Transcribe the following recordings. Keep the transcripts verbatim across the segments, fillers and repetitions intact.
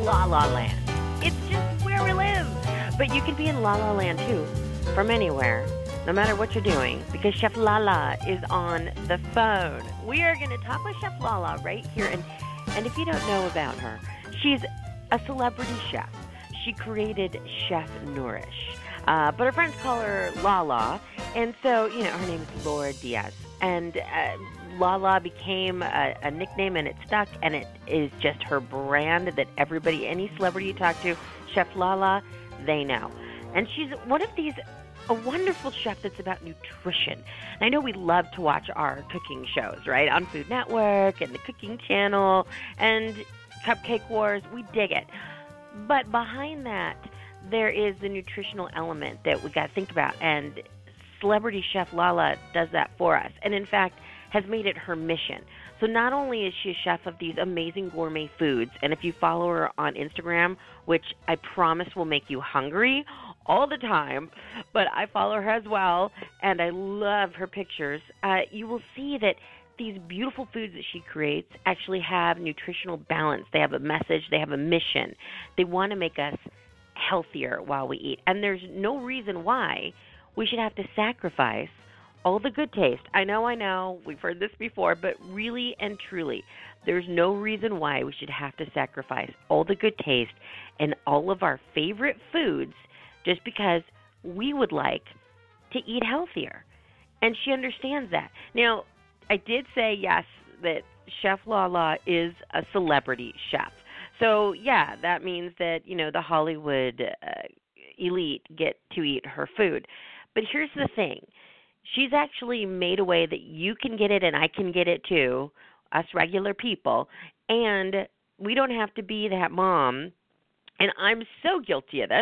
La La Land. It's just where we live. But you can be in La La Land too, from anywhere, no matter what you're doing, because Chef Lala is on the phone. We are going to talk with Chef Lala right here. And, and if you don't know about her, she's a celebrity chef. She created Chef Nourish. Uh, but her friends call her Lala. And so, you know, her name is Laura Diaz. And uh, Lala became a, a nickname, and it stuck, and it is just her brand that everybody, any celebrity you talk to, Chef Lala, they know. And she's one of these, a wonderful chef that's about nutrition. And I know we love to watch our cooking shows, right, on Food Network and the Cooking Channel and Cupcake Wars. We dig it. But behind that, there is the nutritional element that we got to think about, and celebrity chef Lala does that for us, and in fact has made it her mission. So not only is she a chef of these amazing gourmet foods, and if you follow her on Instagram, which I promise will make you hungry all the time, but I follow her as well, and I love her pictures, uh, you will see that these beautiful foods that she creates actually have nutritional balance. They have a message. They have a mission. They want to make us healthier while we eat. And there's no reason why we should have to sacrifice all the good taste. I know, I know, we've heard this before, but really and truly, there's no reason why we should have to sacrifice all the good taste and all of our favorite foods just because we would like to eat healthier. And she understands that. Now, I did say, yes, that Chef Lala is a celebrity chef. So, yeah, that means that, you know, the Hollywood uh, elite get to eat her food. But here's the thing. She's actually made a way that you can get it and I can get it too, us regular people, and we don't have to be that mom. And I'm so guilty of this.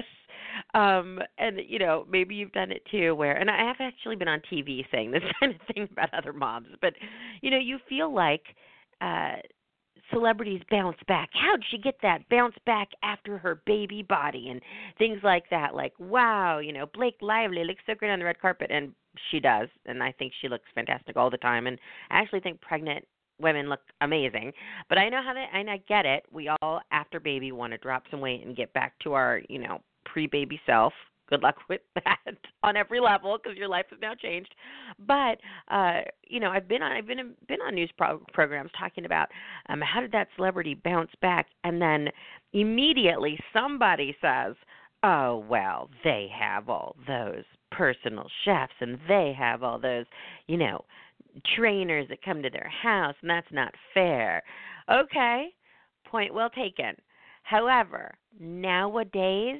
Um, and, you know, maybe you've done it too where, and I have actually been on T V saying this kind of thing about other moms, but, you know, you feel like uh, celebrities bounce back. How'd she get that bounce back after her baby body and things like that? Like, wow, you know, Blake Lively looks so great on the red carpet, and she does, and I think she looks fantastic all the time, and I actually think pregnant women look amazing. But I know how that, and I get it. We all, after baby, want to drop some weight and get back to our, you know, pre-baby self. Good luck with that on every level because your life has now changed. But uh, you know, I've been on I've been been on news pro- programs talking about um, how did that celebrity bounce back, and then immediately somebody says, "Oh well, they have all those personal chefs, and they have all those, you know, trainers that come to their house, and that's not fair." Okay, point well taken. However, nowadays,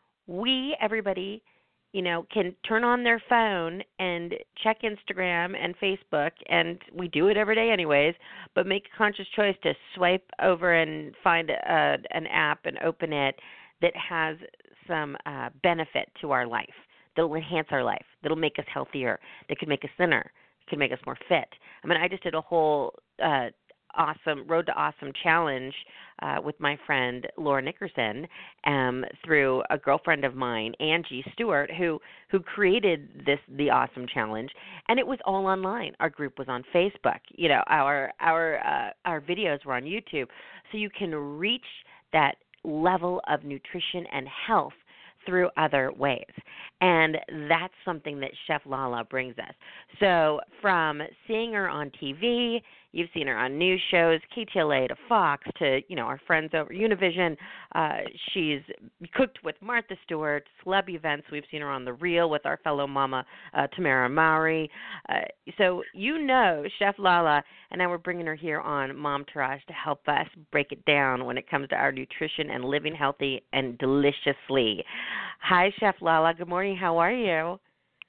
we, everybody, you know, can turn on their phone and check Instagram and Facebook, and we do it every day anyways, but make a conscious choice to swipe over and find a, an app and open it that has some uh, benefit to our life, that will enhance our life, that will make us healthier, that could make us thinner, could make us more fit. I mean, I just did a whole uh, awesome Road to Awesome challenge uh, with my friend Laura Nickerson um, through a girlfriend of mine, Angie Stewart, who who created this the Awesome Challenge, and it was all online. Our group was on Facebook. You know, our our uh, our videos were on YouTube, so you can reach that level of nutrition and health through other ways. And that's something that Chef Lala brings us. So from seeing her on T V, you've seen her on news shows, K T L A to Fox to, you know, our friends over Univision. Uh, she's cooked with Martha Stewart, celeb events. We've seen her on The Real with our fellow mama, uh, Tamara Mowry. Uh, so you know Chef Lala, and now we're bringing her here on Momtourage to help us break it down when it comes to our nutrition and living healthy and deliciously. Hi, Chef Lala. Good morning. How are you?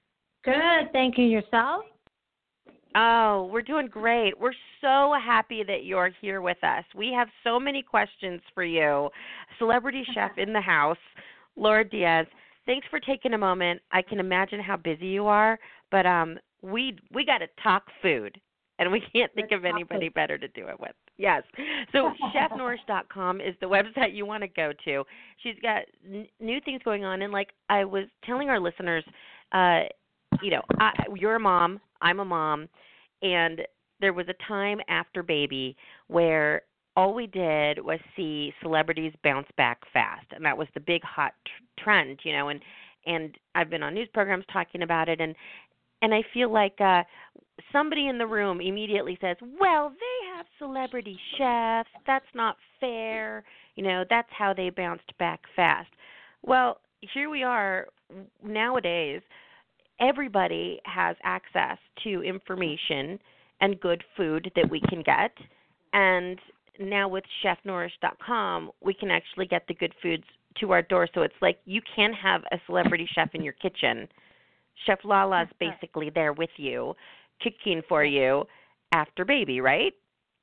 Good. Thank you. Yourself? Oh, we're doing great. We're so happy that you're here with us. We have so many questions for you. Celebrity chef in the house, Laura Diaz. Thanks for taking a moment. I can imagine how busy you are, but um, we we got to talk food, and we can't think of anybody better to do it with. Yes. So chef nourish dot com is the website you want to go to. She's got n- new things going on, and like I was telling our listeners, uh, you know, I, you're a mom, I'm a mom, and there was a time after baby where all we did was see celebrities bounce back fast, and that was the big hot tr- trend, you know. And and I've been on news programs talking about it, and and I feel like uh, somebody in the room immediately says, "Well, they have celebrity chefs. That's not fair. You know, that's how they bounced back fast." Well, here we are nowadays. Everybody has access to information and good food that we can get. And now with chef nourish dot com, we can actually get the good foods to our door. So it's like you can have a celebrity chef in your kitchen. Chef Lala's basically there with you, cooking for you after baby, right?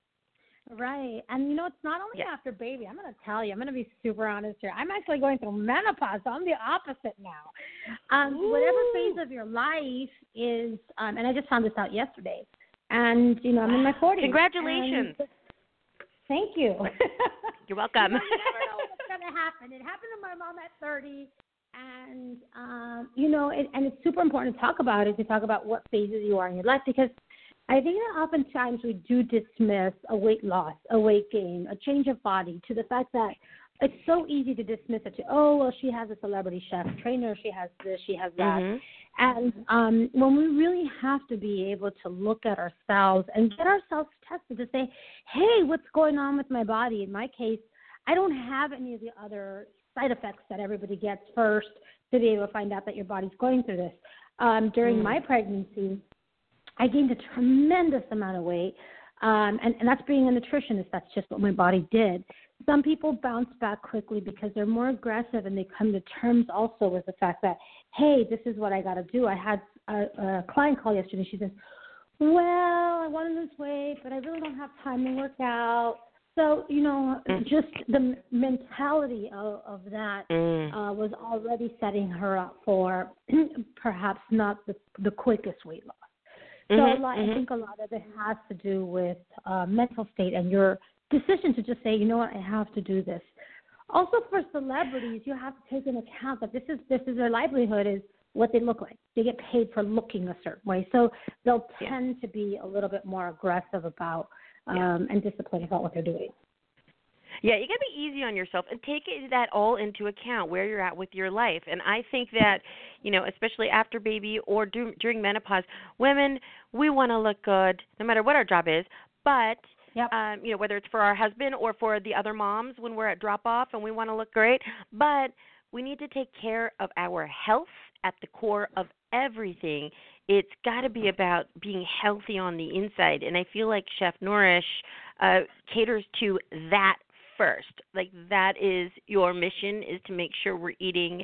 Right. And, you know, it's not only Yeah. after baby. I'm going to tell you, I'm going to be super honest here. I'm actually going through menopause, so I'm the opposite now. Um, whatever phase of your life is, um, and I just found this out yesterday, and, you know, I'm in my forties. Congratulations. And thank you. You're welcome. You know, you never know what's going to happen. It happened to my mom at thirty, and, um, you know, it, and it's super important to talk about it, to talk about what phases you are in your life, because I think that oftentimes we do dismiss a weight loss, a weight gain, a change of body to the fact that it's so easy to dismiss it to, oh, well, she has a celebrity chef trainer, she has this, she has that. Mm-hmm. And um, when we really have to be able to look at ourselves and get ourselves tested to say, hey, what's going on with my body? In my case, I don't have any of the other side effects that everybody gets first to be able to find out that your body's going through this. Um, during mm. my pregnancy, I gained a tremendous amount of weight, um, and, and that's being a nutritionist. That's just what my body did. Some people bounce back quickly because they're more aggressive, and they come to terms also with the fact that, hey, this is what I got to do. I had a, a client call yesterday. She says, well, I want to lose weight, but I really don't have time to work out. So, you know, just the mentality of, of that mm. uh, was already setting her up for perhaps not the, the quickest weight loss. So mm-hmm, a lot, mm-hmm. I think a lot of it has to do with uh, mental state and your decision to just say, you know what, I have to do this. Also for celebrities, you have to take into account that this is this is their livelihood, is what they look like. They get paid for looking a certain way. So they'll tend yeah. to be a little bit more aggressive about um, yeah. and disciplined about what they're doing. Yeah, you got to be easy on yourself and take it, that all into account, where you're at with your life. And I think that, you know, especially after baby or do, during menopause, women, we want to look good no matter what our job is. But, yep. um, you know, whether it's for our husband or for the other moms when we're at drop-off and we want to look great. But we need to take care of our health at the core of everything. It's got to be about being healthy on the inside. And I feel like Chef Nourish uh, caters to that first. Like, that is your mission, is to make sure we're eating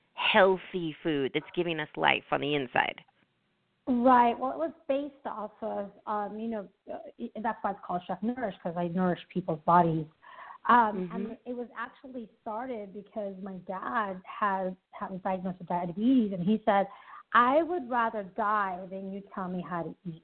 healthy food that's giving us life on the inside. Right. Well, it was based off of, um, you know, that's why it's called Chef Nourish, because I nourish people's bodies. Um, mm-hmm. And it was actually started because my dad had, had was diagnosed with diabetes, and he said, I would rather die than you tell me how to eat.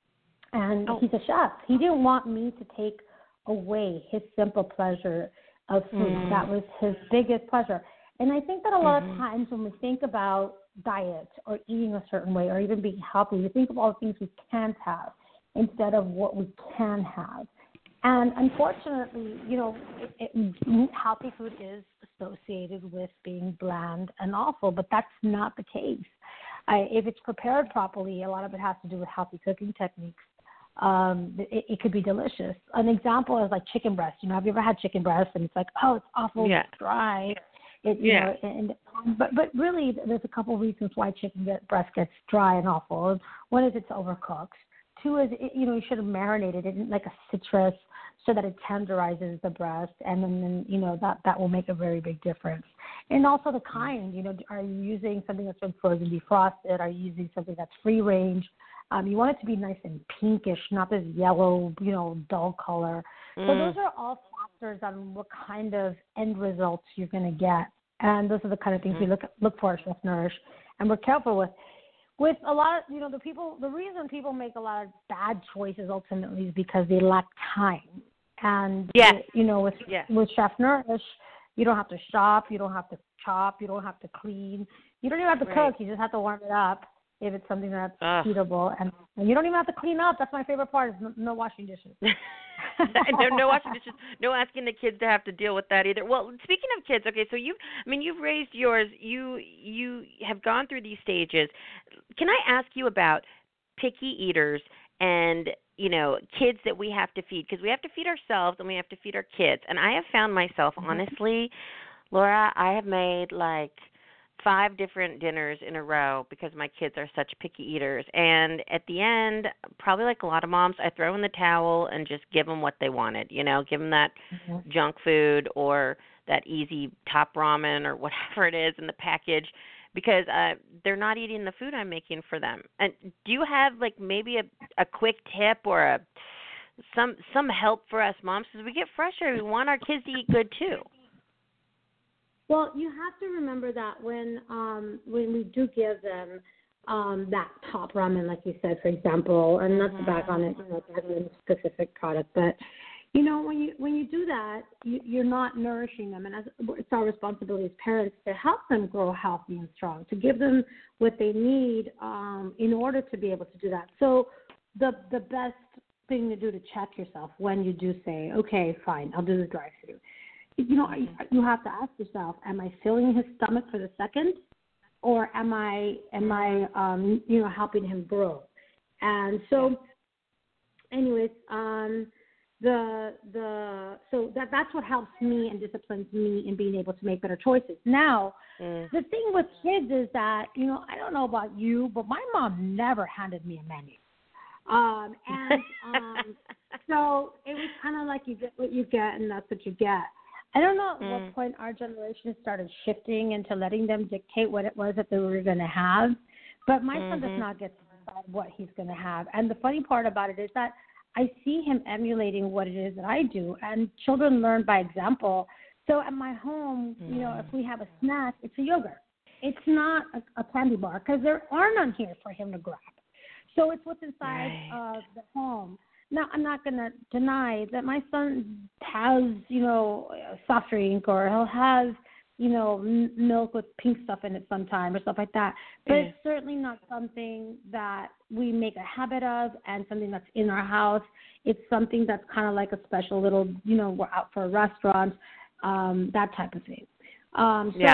And oh. he's a chef. He didn't want me to take away his simple pleasure of food. Mm. That was his biggest pleasure. And I think that a lot mm-hmm. of times when we think about diet or eating a certain way or even being healthy, we think of all the things we can't have instead of what we can have. And unfortunately, you know, it, it, healthy food is associated with being bland and awful, but that's not the case. I, if it's prepared properly, a lot of it has to do with healthy cooking techniques. Um, it, it could be delicious. An example is like chicken breast. You know, have you ever had chicken breast and it's like, oh, it's awful, yeah. it's dry. It, you yeah. know, and, but but really, there's a couple of reasons why chicken get, breast gets dry and awful. One is it's overcooked. Two is, it, you know, you should have marinated it in like a citrus so that it tenderizes the breast, and then, then you know, that, that will make a very big difference. And also the kind, you know, are you using something that's been frozen defrosted? Are you using something that's free range? Um, you want it to be nice and pinkish, not this yellow, you know, dull color. Mm. So those are all factors on what kind of end results you're going to get. And those are the kind of things mm. we look look for at Chef Nourish, and we're careful with. With a lot of, you know, the people, the reason people make a lot of bad choices ultimately is because they lack time. And, yes. you know, with yes. with Chef Nourish, you don't have to shop, you don't have to chop, you don't have to clean. You don't even have to right. cook, you just have to warm it up. if it's something that's Ugh. eatable. And, and you don't even have to clean up. That's my favorite part is no, no washing dishes. no, no washing dishes. No asking the kids to have to deal with that either. Well, speaking of kids, okay, so you, I mean, you've raised yours. You you have gone through these stages. Can I ask you about picky eaters and, you know, kids that we have to feed? Because we have to feed ourselves and we have to feed our kids. And I have found myself, honestly, Laura, I have made like five different dinners in a row because my kids are such picky eaters. And at the end, probably like a lot of moms, I throw in the towel and just give them what they wanted, you know, give them that mm-hmm. junk food or that easy top ramen or whatever it is in the package because uh, they're not eating the food I'm making for them. And do you have like maybe a, a quick tip or a some some help for us moms? Because we get frustrated. We want our kids to eat good too. Well, you have to remember that when um, when we do give them um, that top ramen, like you said, for example, and not to back on it, you know, back on a specific product, but you know, when you when you do that, you, you're not nourishing them, and as, it's our responsibility as parents to help them grow healthy and strong, to give them what they need um, in order to be able to do that. So, the the best thing to do to check yourself when you do say, okay, fine, I'll do the drive-through. You know, you have to ask yourself, am I filling his stomach for the second, or am I, am I, um, you know, helping him grow? And so, anyways, um, the the so that that's what helps me and disciplines me in being able to make better choices. Now, mm. the thing with kids is that, you know, I don't know about you, but my mom never handed me a menu. Um, and um, so it was kind of like you get what you get, and that's what you get. I don't know at mm. what point our generation started shifting into letting them dictate what it was that they were going to have. But my mm-hmm. son does not get to decide what he's going to have. And the funny part about it is that I see him emulating what it is that I do. And children learn by example. So at my home, mm. you know, if we have a snack, it's a yogurt. It's not a, a candy bar because there are none here for him to grab. So it's what's inside right. of the home. Now, I'm not going to deny that my son has, you know, a soft drink, or he'll have, you know, m- milk with pink stuff in it sometime or stuff like that. But yeah. it's certainly not something that we make a habit of and something that's in our house. It's something that's kind of like a special little, you know, we're out for a restaurant, um, that type of thing. Um, so, yeah.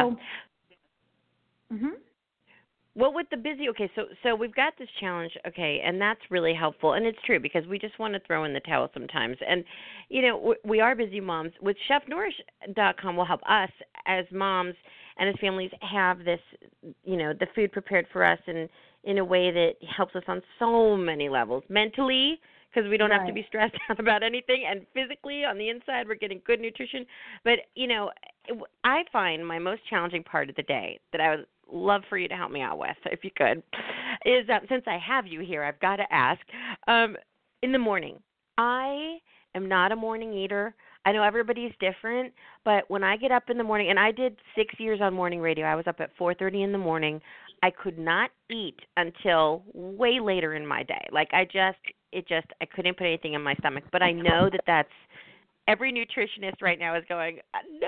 Mm-hmm. Well, with the busy, okay, so so we've got this challenge, okay, and that's really helpful, and it's true because we just want to throw in the towel sometimes, and you know we are busy moms. With Chef Nourish dot com will help us as moms and as families have this, you know, the food prepared for us in in a way that helps us on so many levels, mentally, because we don't right. have to be stressed out about anything, and physically on the inside we're getting good nutrition. But you know, I find my most challenging part of the day that I would love for you to help me out with, if you could, is that since I have you here, I've got to ask, um, in the morning, I am not a morning eater. I know everybody's different, but when I get up in the morning, and I did six years on morning radio, I was up at four thirty in the morning. I could not eat until way later in my day. Like I just, it just, I couldn't put anything in my stomach, but I know that that's, every nutritionist right now is going,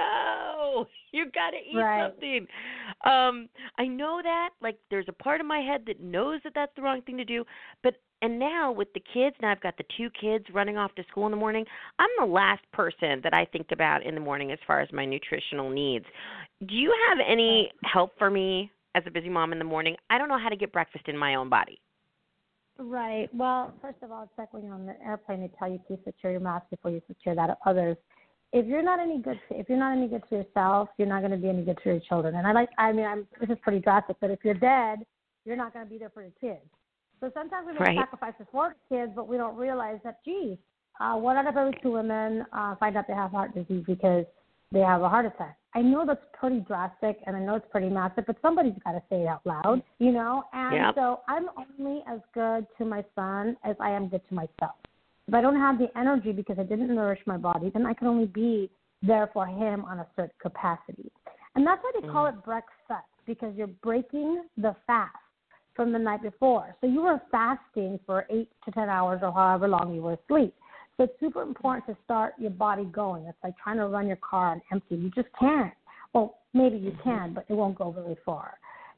no, you got to eat right. something. Um, I know that, like, there's a part of my head that knows that that's the wrong thing to do. But and now with the kids, now I've got the two kids running off to school in the morning. I'm the last person that I think about in the morning as far as my nutritional needs. Do you have any help for me as a busy mom in the morning? I don't know how to get breakfast in my own body. Right. Well, first of all, it's like when you're on the airplane, they tell you to secure your mask before you secure that of others. If you're not any good, to, if you're not any good to yourself, you're not going to be any good to your children. And I like, I mean, I'm, this is pretty drastic, but if you're dead, you're not going to be there for your kids. So sometimes we make right. sacrifices for the kids, but we don't realize that, geez, uh, one out of every two women uh, find out they have heart disease because they have a heart attack. I know that's pretty drastic, and I know it's pretty massive, but somebody's got to say it out loud, you know? And yep. so I'm only as good to my son as I am good to myself. If I don't have the energy because I didn't nourish my body, then I can only be there for him on a certain capacity. And that's why they mm. call it breakfast, because you're breaking the fast from the night before. So you were fasting for eight to ten hours or however long you were asleep. So it's super important to start your body going. It's like trying to run your car on empty. You just can't. Well, maybe you can, but it won't go very far.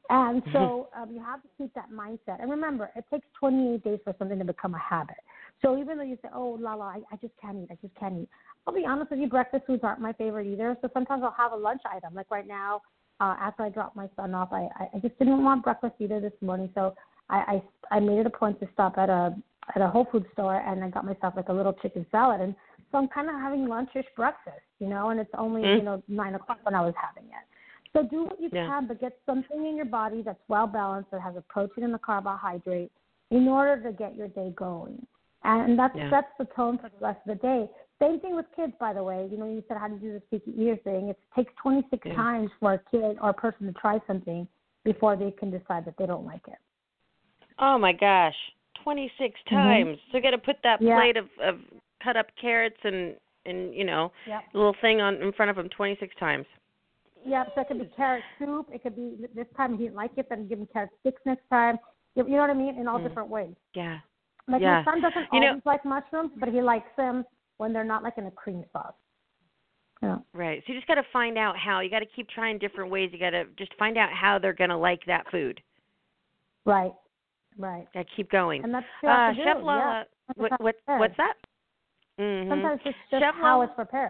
And so um, you have to keep that mindset. And remember, it takes twenty-eight days for something to become a habit. So even though you say, oh, la, la, I, I just can't eat, I just can't eat. I'll be honest with you, breakfast foods aren't my favorite either. So sometimes I'll have a lunch item. Like right now, uh, after I dropped my son off, I, I just didn't want breakfast either this morning. So I, I, I made it a point to stop at a at a Whole Foods store, and I got myself like a little chicken salad. And so I'm kind of having lunchish breakfast, you know, and it's only, mm. you know, nine o'clock when I was having it. So do what you yeah. can, but get something in your body that's well-balanced, that has a protein and a carbohydrate in order to get your day going. And that yeah. sets the tone for the rest of the day. Same thing with kids, by the way. You know, you said how to do the sticky ear thing. It takes twenty-six yeah. times for a kid or a person to try something before they can decide that they don't like it. Oh, my gosh, twenty-six times. Mm-hmm. So you got to put that yeah. plate of, of cut up carrots and, and you know, yep. little thing on in front of them twenty-six times. Yeah, so it could be carrot soup. It could be this time he didn't like it, then give him carrot sticks next time. You know what I mean? In all mm. different ways. Yeah. Like yeah. my son doesn't you always know, like mushrooms, but he likes them when they're not like in a cream sauce. Yeah. Right. So you just got to find out how. You got to keep trying different ways. You got to just find out how they're going to like that food. Right. Right. Got to keep going. And that's uh, to Chef do. Lala, yeah. what, what, what's that? Mm-hmm. Sometimes it's just Chef how Lala, it's prepared.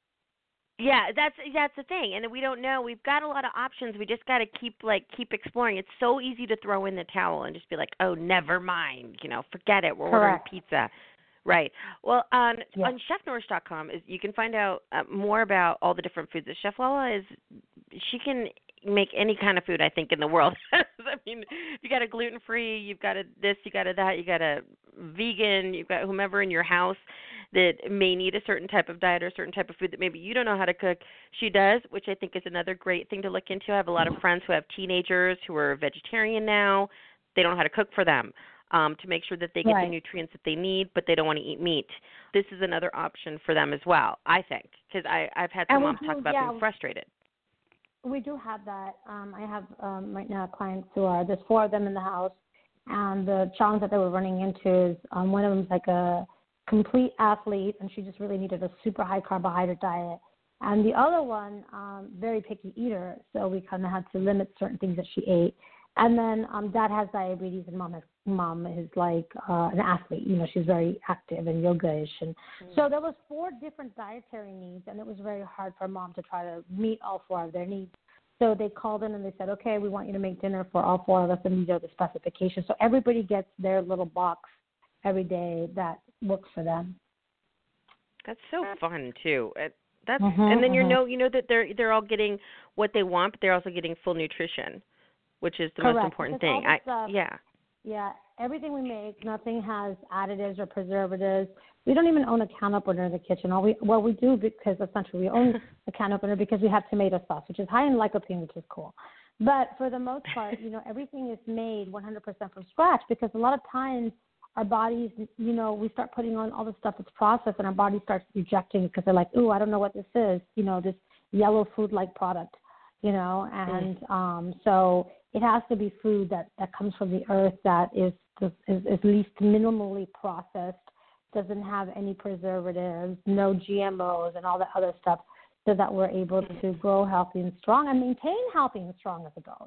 Yeah, that's that's the thing, and we don't know. We've got a lot of options. We just got to keep like keep exploring. It's so easy to throw in the towel and just be like, oh, never mind. You know, forget it. We're Correct. ordering pizza. Right. Well, on yeah. on chef nourish dot com is you can find out uh, more about all the different foods. That Chef Lala is, she can make any kind of food, I think, in the world. I mean, you got a gluten free, you've got a this, you got a that, you got a vegan, you've got whomever in your house that may need a certain type of diet or a certain type of food that maybe you don't know how to cook. She does, which I think is another great thing to look into. I have a lot of friends who have teenagers who are vegetarian now. They don't know how to cook for them. Um, to make sure that they get right. the nutrients that they need, but they don't want to eat meat. This is another option for them as well, I think, because I've had some moms do, talk about yeah, being frustrated. We do have that. Um, I have um, right now clients who are, there's four of them in the house, and the challenge that they were running into is um, one of them is like a complete athlete, and she just really needed a super high carbohydrate diet. And the other one, um, very picky eater, so we kind of had to limit certain things that she ate. And then um, dad has diabetes, and mom has, mom is like uh, an athlete. You know, she's very active and yoga-ish. And mm-hmm. so there was four different dietary needs, and it was very hard for mom to try to meet all four of their needs. So they called in and they said, okay, we want you to make dinner for all four of us, and these are the specifications. So everybody gets their little box every day that works for them. That's so fun too. It, that's mm-hmm, and then mm-hmm. you know you know that they're they're all getting what they want, but they're also getting full nutrition, which is the Correct. most important Because thing. I, stuff, yeah. Yeah, everything we make, nothing has additives or preservatives. We don't even own a can opener in the kitchen. All we well we do because essentially we own a can opener because we have tomato sauce, which is high in lycopene, which is cool. But for the most part, you know, everything is made one hundred percent from scratch because a lot of times our bodies, you know, we start putting on all the stuff that's processed, and our body starts rejecting it because they're like, ooh, I don't know what this is, you know, this yellow food-like product, you know, and mm. um, so it has to be food that, that comes from the earth that is, is is at least minimally processed, doesn't have any preservatives, no G M Os, and all that other stuff, so that we're able to grow healthy and strong and maintain healthy and strong as adults.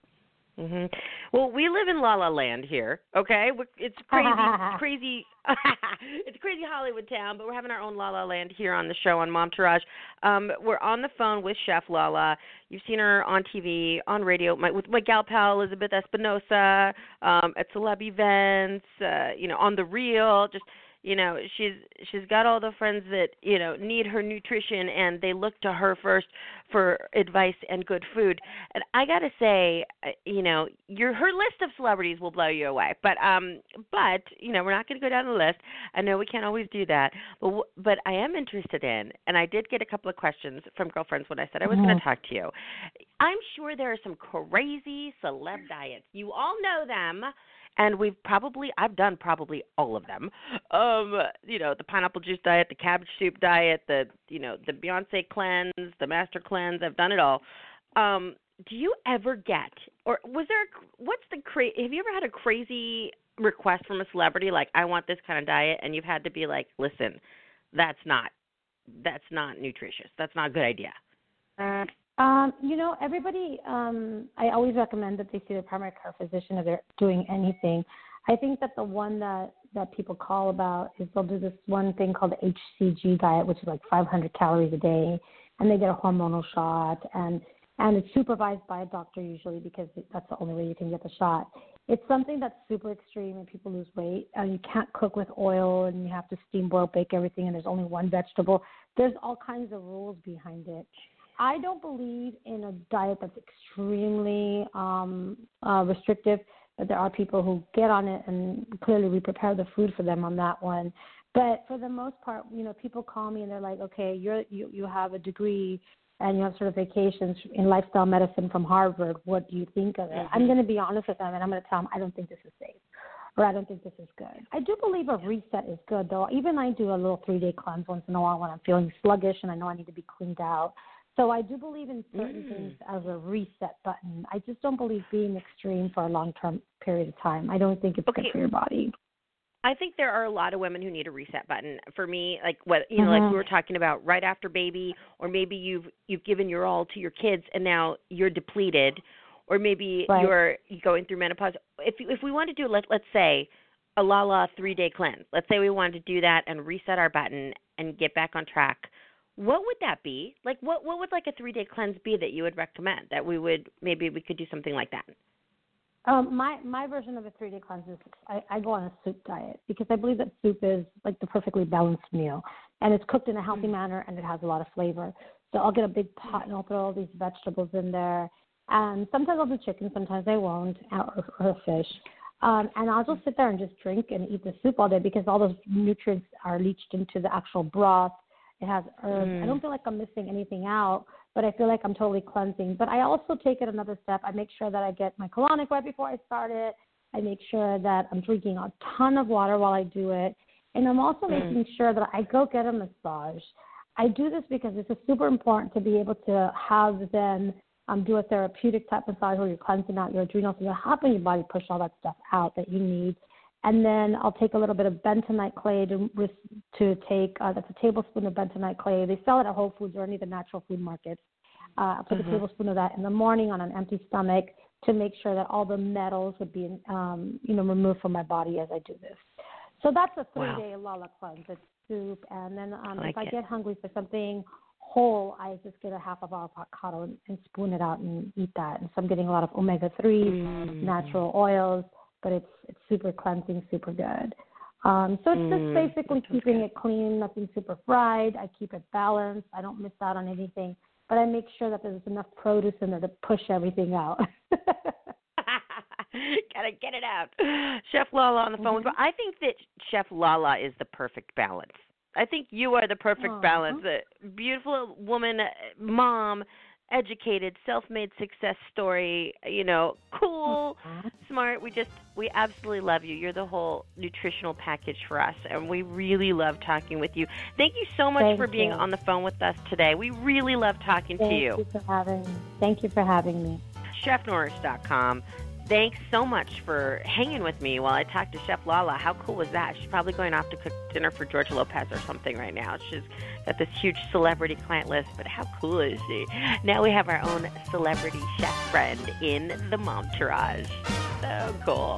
Mhm. Well, we live in La La Land here, okay? It's crazy, crazy, it's crazy Hollywood town, but we're having our own La La Land here on the show on Momtourage. Um, we're on the phone with Chef Lala. You've seen her on T V, on radio, my, with my gal pal Elizabeth Espinosa, um, at celeb events, uh, you know, on The Real, just. You know, she's she's got all the friends that, you know, need her nutrition, and they look to her first for advice and good food. And I got to say, you know, your her list of celebrities will blow you away. But, um, but you know, we're not going to go down the list. I know we can't always do that. But but I am interested in, and I did get a couple of questions from girlfriends when I said I was mm-hmm. going to talk to you. I'm sure there are some crazy celeb diets. You all know them. And we've probably, I've done probably all of them. Um, you know, the pineapple juice diet, the cabbage soup diet, the, you know, the Beyonce cleanse, the master cleanse. I've done it all. Um, do you ever get, or was there, what's the, cra- have you ever had a crazy request from a celebrity, like, I want this kind of diet, and you've had to be like, listen, that's not, that's not nutritious. That's not a good idea. Uh, Um, you know, everybody, um, I always recommend that they see their primary care physician if they're doing anything. I think that the one that, that people call about is they'll do this one thing called the H C G diet, which is like five hundred calories a day, and they get a hormonal shot, and, and it's supervised by a doctor usually because that's the only way you can get the shot. It's something that's super extreme and people lose weight. Uh, you can't cook with oil and you have to steam, boil, bake everything, and there's only one vegetable. There's all kinds of rules behind it. I don't believe in a diet that's extremely um, uh, restrictive, but there are people who get on it, and clearly we prepare the food for them on that one. But for the most part, you know, people call me and they're like, okay, you're, you you have a degree and you have certifications in lifestyle medicine from Harvard. What do you think of it? Mm-hmm. I'm going to be honest with them, and I'm going to tell them I don't think this is safe, or I don't think this is good. I do believe a reset is good, though. Even I do a little three-day cleanse once in a while when I'm feeling sluggish and I know I need to be cleaned out. So I do believe in certain mm. things as a reset button. I just don't believe being extreme for a long-term period of time. I don't think it's okay. good for your body. I think there are a lot of women who need a reset button. For me, like what you know, mm-hmm. like we were talking about, right after baby, or maybe you've you've given your all to your kids and now you're depleted, or maybe right. you're going through menopause. If if we want to do let let's say a Lala three-day cleanse. Let's say we wanted to do that and reset our button and get back on track. What would that be? Like what what would like a three-day cleanse be that you would recommend, that we would maybe we could do something like that? Um, my, my version of a three-day cleanse is I, I go on a soup diet because I believe that soup is like the perfectly balanced meal, and it's cooked in a healthy mm-hmm. manner, and it has a lot of flavor. So I'll get a big pot, and I'll throw all these vegetables in there, and sometimes I'll do chicken, sometimes I won't, or, or fish. Um, and I'll just sit there and just drink and eat the soup all day because all those nutrients are leached into the actual broth. It has herbs. Mm. I don't feel like I'm missing anything out, but I feel like I'm totally cleansing. But I also take it another step. I make sure that I get my colonic right before I start it. I make sure that I'm drinking a ton of water while I do it. And I'm also mm. making sure that I go get a massage. I do this because it's super important to be able to have them um, do a therapeutic type massage where you're cleansing out your adrenals and you're helping your body push all that stuff out that you need. And then I'll take a little bit of bentonite clay to to take, uh, that's a tablespoon of bentonite clay. They sell it at Whole Foods or any of the natural food markets. Uh, I'll put mm-hmm. a tablespoon of that in the morning on an empty stomach to make sure that all the metals would be, um, you know, removed from my body as I do this. So that's a three-day wow. Lala cleanse. It's soup. And then um, I like if I it. get hungry for something whole, I just get a half of avocado and, and spoon it out and eat that. And so I'm getting a lot of omega threes, mm-hmm. natural oils, but it's it's super cleansing, super good. Um, so it's mm, just basically keeping good. it clean, nothing super fried. I keep it balanced. I don't miss out on anything, but I make sure that there's enough produce in there to push everything out. Gotta get it out. Chef Lala on the phone. Mm-hmm. I think that Chef Lala is the perfect balance. I think you are the perfect Aww. balance. A beautiful woman, mom, educated, self-made success story, you know, cool, uh-huh. smart. We just, we absolutely love you. You're the whole nutritional package for us, and we really love talking with you. Thank you so much Thank for being you. on the phone with us today. We really love talking Thank to you. Thank you for having me. Thank you for having me. chef nourish dot com. Thanks so much for hanging with me while I talked to Chef Lala. How cool was that? She's probably going off to cook dinner for George Lopez or something right now. She's got this huge celebrity client list, but how cool is she? Now we have our own celebrity chef friend in the Momtourage. So cool.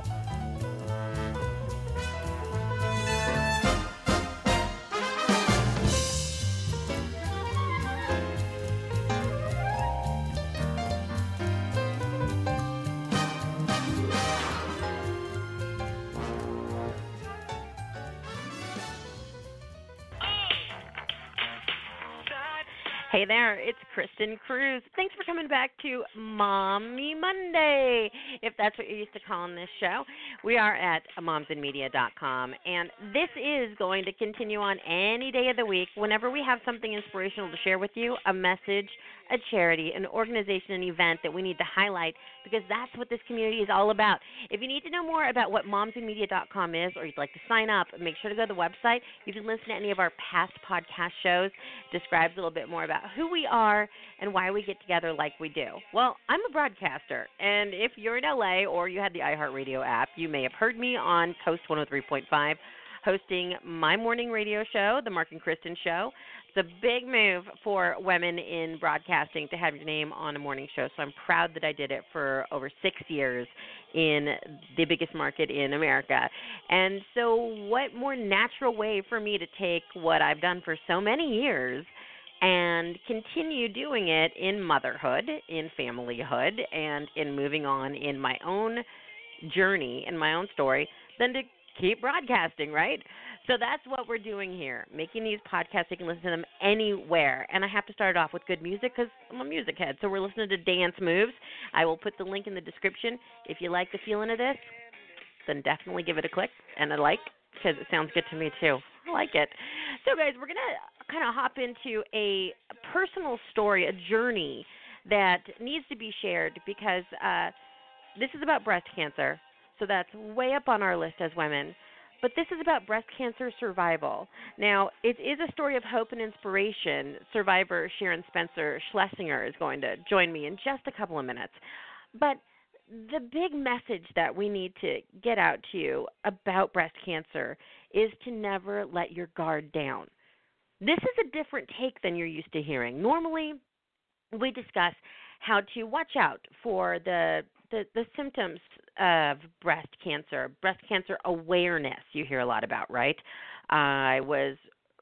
Hey there, it's Kristen Cruz. Thanks for coming back to Mommy Monday, if that's what you're used to calling this show. We are at moms in media dot com, and this is going to continue on any day of the week whenever we have something inspirational to share with you, a message, a charity, an organization, an event that we need to highlight, because that's what this community is all about. If you need to know more about what moms in media dot com is, or you'd like to sign up, make sure to go to the website. You can listen to any of our past podcast shows. It describes a little bit more about who we are and why we get together like we do. Well, I'm a broadcaster, and if you're in L A or you had the iHeartRadio app, you may have heard me on Coast one oh three point five. hosting my morning radio show, The Mark and Kristen Show. It's a big move for women in broadcasting to have your name on a morning show, so I'm proud that I did it for over six years in the biggest market in America. And so what more natural way for me to take what I've done for so many years and continue doing it in motherhood, in familyhood, and in moving on in my own journey and my own story than to keep broadcasting, right? So that's what we're doing here, making these podcasts. You can listen to them anywhere. And I have to start off with good music because I'm a music head. So we're listening to Dance Moves. I will put the link in the description. If you like the feeling of this, then definitely give it a click and a like because it sounds good to me too. I like it. So, guys, we're going to kind of hop into a personal story, a journey that needs to be shared because uh, this is about breast cancer. So that's way up on our list as women. But this is about breast cancer survival. Now, it is a story of hope and inspiration. Survivor Sharon Spencer Schlesinger is going to join me in just a couple of minutes. But the big message that we need to get out to you about breast cancer is to never let your guard down. This is a different take than you're used to hearing. Normally, we discuss how to watch out for the the, the symptoms of breast cancer, breast cancer awareness you hear a lot about, right? Uh, I was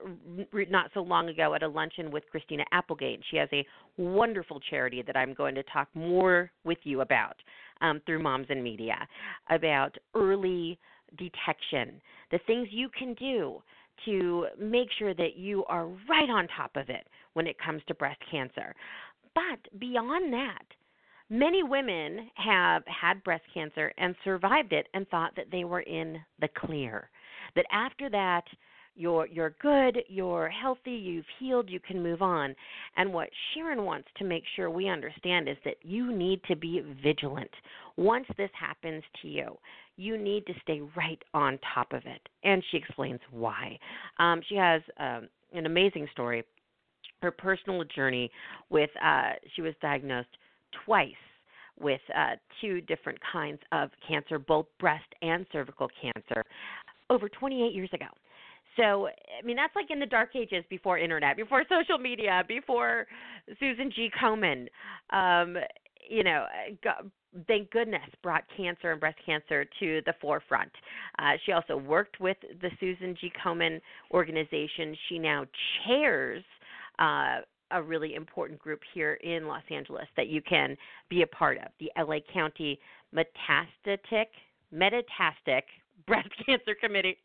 re- not so long ago at a luncheon with Christina Applegate. She has a wonderful charity that I'm going to talk more with you about um, through Moms in Media, about early detection, the things you can do to make sure that you are right on top of it when it comes to breast cancer. But beyond that, many women have had breast cancer and survived it and thought that they were in the clear, that after that, you're you're good, you're healthy, you've healed, you can move on. And what Sharon wants to make sure we understand is that you need to be vigilant. Once this happens to you, you need to stay right on top of it. And she explains why. Um, she has um, an amazing story. Her personal journey with, uh, she was diagnosed twice with uh, two different kinds of cancer, both breast and cervical cancer, over twenty-eight years ago. So, I mean, that's like in the dark ages before internet, before social media, before Susan G. Komen, um, you know, God, thank goodness, brought cancer and breast cancer to the forefront. Uh, she also worked with the Susan G. Komen organization. She now chairs uh, a really important group here in Los Angeles that you can be a part of, the L A County Metastatic, Metastatic Breast Cancer Committee.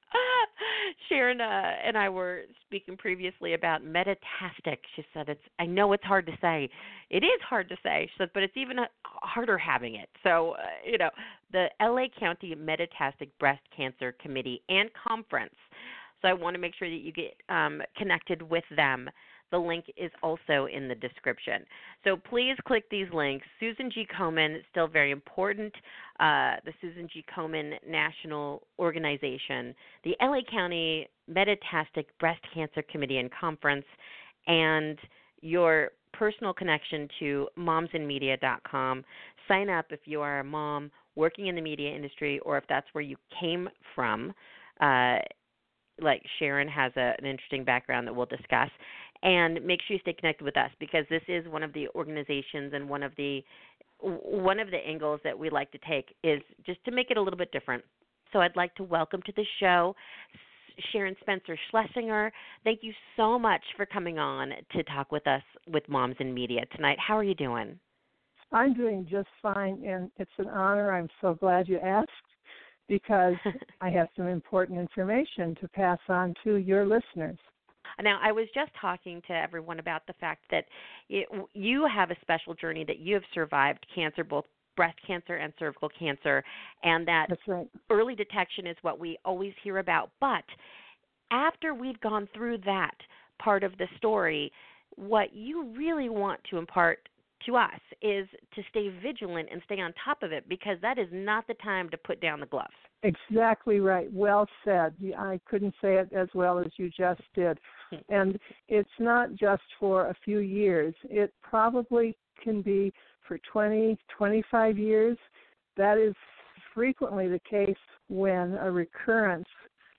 Sharon uh, and I were speaking previously about metastatic. She said, "It's. I know it's hard to say. It is hard to say," she said, "but it's even harder having it." So, uh, you know, the L A County Metastatic Breast Cancer Committee and Conference. So I want to make sure that you get um, connected with them. The link is also in the description. So please click these links. Susan G. Komen, still very important, uh, the Susan G. Komen National Organization, the L A County Metastatic Breast Cancer Committee and Conference, and your personal connection to moms in media dot com. Sign up if you are a mom working in the media industry or if that's where you came from. Uh, like Sharon has a, an interesting background that we'll discuss. And make sure you stay connected with us because this is one of the organizations and one of the one of the angles that we like to take is just to make it a little bit different. So I'd like to welcome to the show Sharon Spencer Schlesinger. Thank you so much for coming on to talk with us with Moms in Media tonight. How are you doing? I'm doing just fine, and it's an honor. I'm so glad you asked because I have some important information to pass on to your listeners. Now, I was just talking to everyone about the fact that it, you have a special journey, that you have survived cancer, both breast cancer and cervical cancer, and that That's right. early detection is what we always hear about. But after we've gone through that part of the story, what you really want to impart to us is to stay vigilant and stay on top of it because that is not the time to put down the gloves. Exactly right. Well said. I couldn't say it as well as you just did. And it's not just for a few years. It probably can be for twenty, twenty-five years. That is frequently the case when a recurrence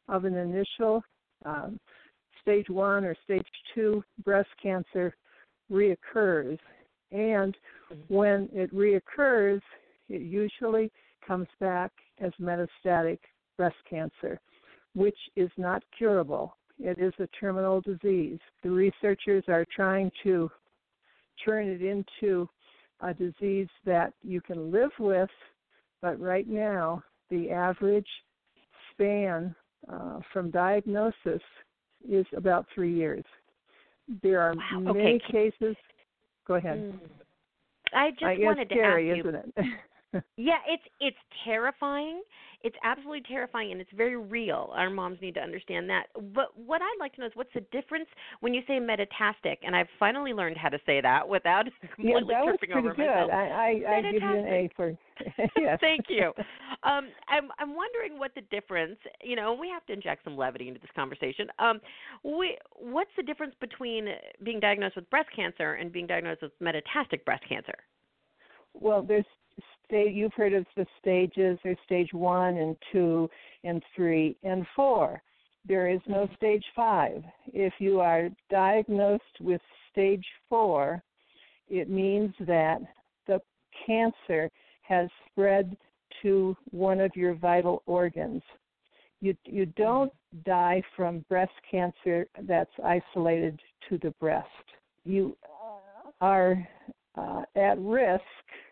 of an initial um, stage one or stage two breast cancer reoccurs. And when it reoccurs, it usually comes back as metastatic breast cancer, which is not curable. It is a terminal disease. The researchers are trying to turn it into a disease that you can live with, but right now the average span uh, from diagnosis is about three years. There are Wow. many Okay. cases. Go ahead. Mm. I just I guess wanted to scary, ask you. isn't it? Yeah, it's it's terrifying. It's absolutely terrifying, and it's very real. Our moms need to understand that. But what I'd like to know is what's the difference when you say metastatic? And I've finally learned how to say that without Yeah, completely that was tripping pretty over good. myself. I, I, I give you an A for yes. Thank you. Um, I'm I'm wondering what the difference. You know, we have to inject some levity into this conversation. Um, we, what's the difference between being diagnosed with breast cancer and being diagnosed with metastatic breast cancer? Well, there's stage. You've heard of the stages. There's stage one and two and three and four. There is no stage five. If you are diagnosed with stage four, it means that the cancer has spread to one of your vital organs. You you don't die from breast cancer that's isolated to the breast. You are uh, at risk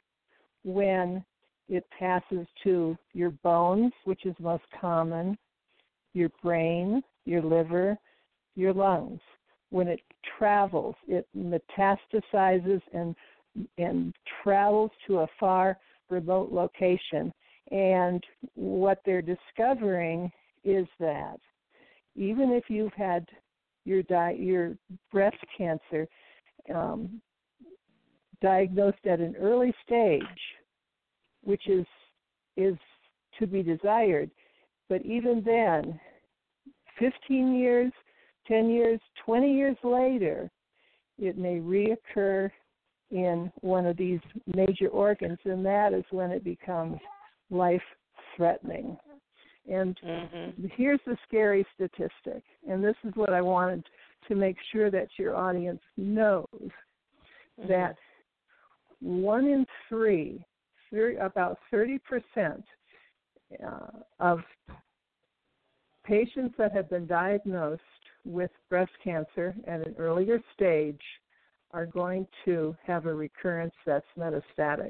when it passes to your bones, which is most common, your brain, your liver, your lungs. When it travels, it metastasizes and and travels to a far remote location. And what they're discovering is that even if you've had your di- your breast cancer um, diagnosed at an early stage, which is is to be desired, but even then, fifteen years, ten years, twenty years later, it may reoccur in one of these major organs, and that is when it becomes life-threatening. And mm-hmm. here's the scary statistic, and this is what I wanted to make sure that your audience knows, mm-hmm. that one in three, about thirty percent uh, of patients that have been diagnosed with breast cancer at an earlier stage are going to have a recurrence that's metastatic.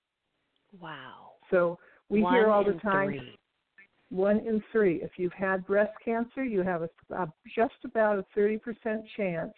Wow. So we one hear all the in time, three. one in three. If you've had breast cancer, you have a, a, just about a thirty percent chance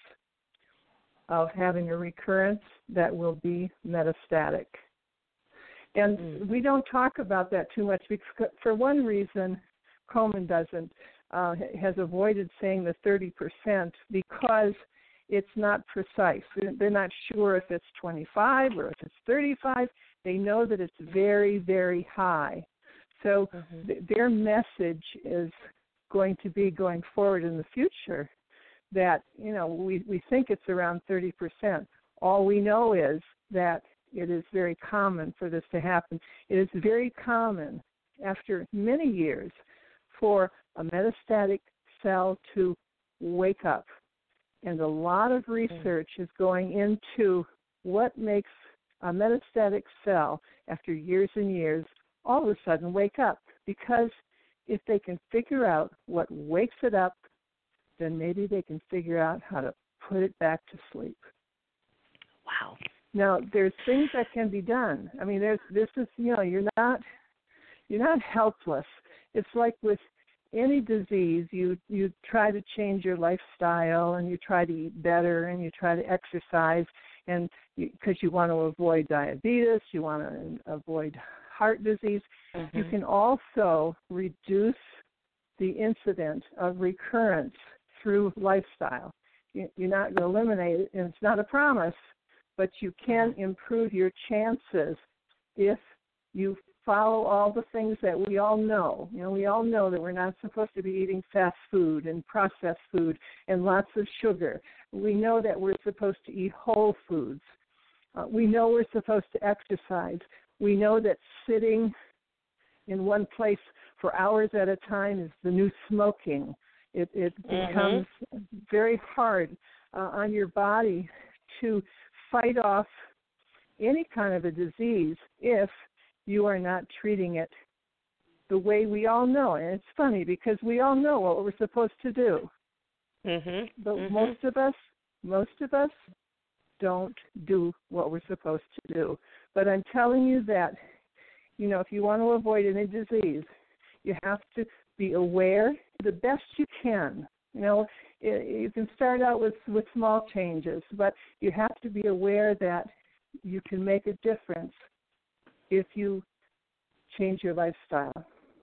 of having a recurrence that will be metastatic. And mm. we don't talk about that too much because, for one reason, Komen doesn't, uh, has avoided saying the thirty percent because it's not precise. They're not sure if it's twenty-five or if it's thirty-five. They know that it's very, very high. So mm-hmm. th- their message is going to be going forward in the future that, you know, we, we think it's around thirty percent. All we know is that it is very common for this to happen. It is very common after many years for a metastatic cell to wake up. And a lot of research is going into what makes a metastatic cell, after years and years, all of a sudden wake up. Because if they can figure out what wakes it up, then maybe they can figure out how to put it back to sleep. Wow. Now, there's things that can be done. I mean, there's this is, you know, you're not you're not helpless. It's like with any disease, you you try to change your lifestyle and you try to eat better and you try to exercise, and because you, you want to avoid diabetes, you want to avoid heart disease. Mm-hmm. You can also reduce the incidence of recurrence through lifestyle. You, you're not going to eliminate it, and it's not a promise, but you can improve your chances if you follow all the things that we all know. You know, we all know that we're not supposed to be eating fast food and processed food and lots of sugar. We know that we're supposed to eat whole foods. Uh, we know we're supposed to exercise. We know that sitting in one place for hours at a time is the new smoking. It, it Mm-hmm. becomes very hard uh, on your body to fight off any kind of a disease if you are not treating it the way we all know. And it's funny because we all know what we're supposed to do. Mm-hmm. But Mm-hmm. most of us, most of us don't do what we're supposed to do. But I'm telling you that, you know, if you want to avoid any disease, you have to be aware the best you can. You know, you can start out with, with small changes, but you have to be aware that you can make a difference if you change your lifestyle.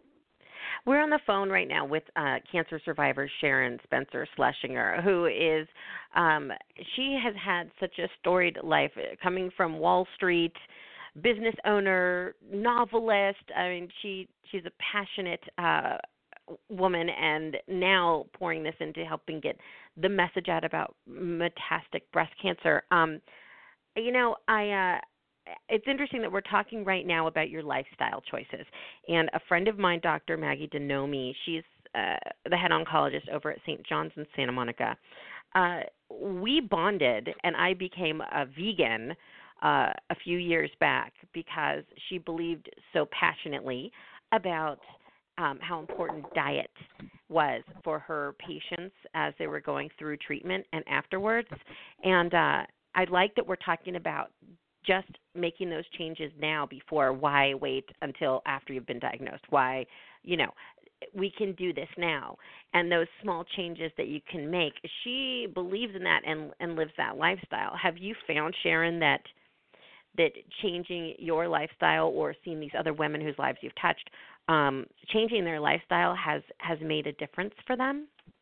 We're on the phone right now with uh, cancer survivor Sharon Spencer Schlesinger, who is, um, she has had such a storied life, coming from Wall Street, business owner, novelist. I mean, she she's a passionate uh, woman, and now pouring this into helping get the message out about metastatic breast cancer. Um, you know, I. Uh, It's interesting that we're talking right now about your lifestyle choices. And a friend of mine, Doctor Maggie Denomi, she's uh, the head oncologist over at Saint John's in Santa Monica. Uh, we bonded, and I became a vegan uh, a few years back because she believed so passionately about um, how important diet was for her patients as they were going through treatment and afterwards. And uh, I like that we're talking about just making those changes now before. Why wait until after you've been diagnosed? Why, you know, we can do this now. And those small changes that you can make, she believes in that and, and lives that lifestyle. Have you found, Sharon, that that changing your lifestyle or seeing these other women whose lives you've touched, um, changing their lifestyle has, has made a difference for them?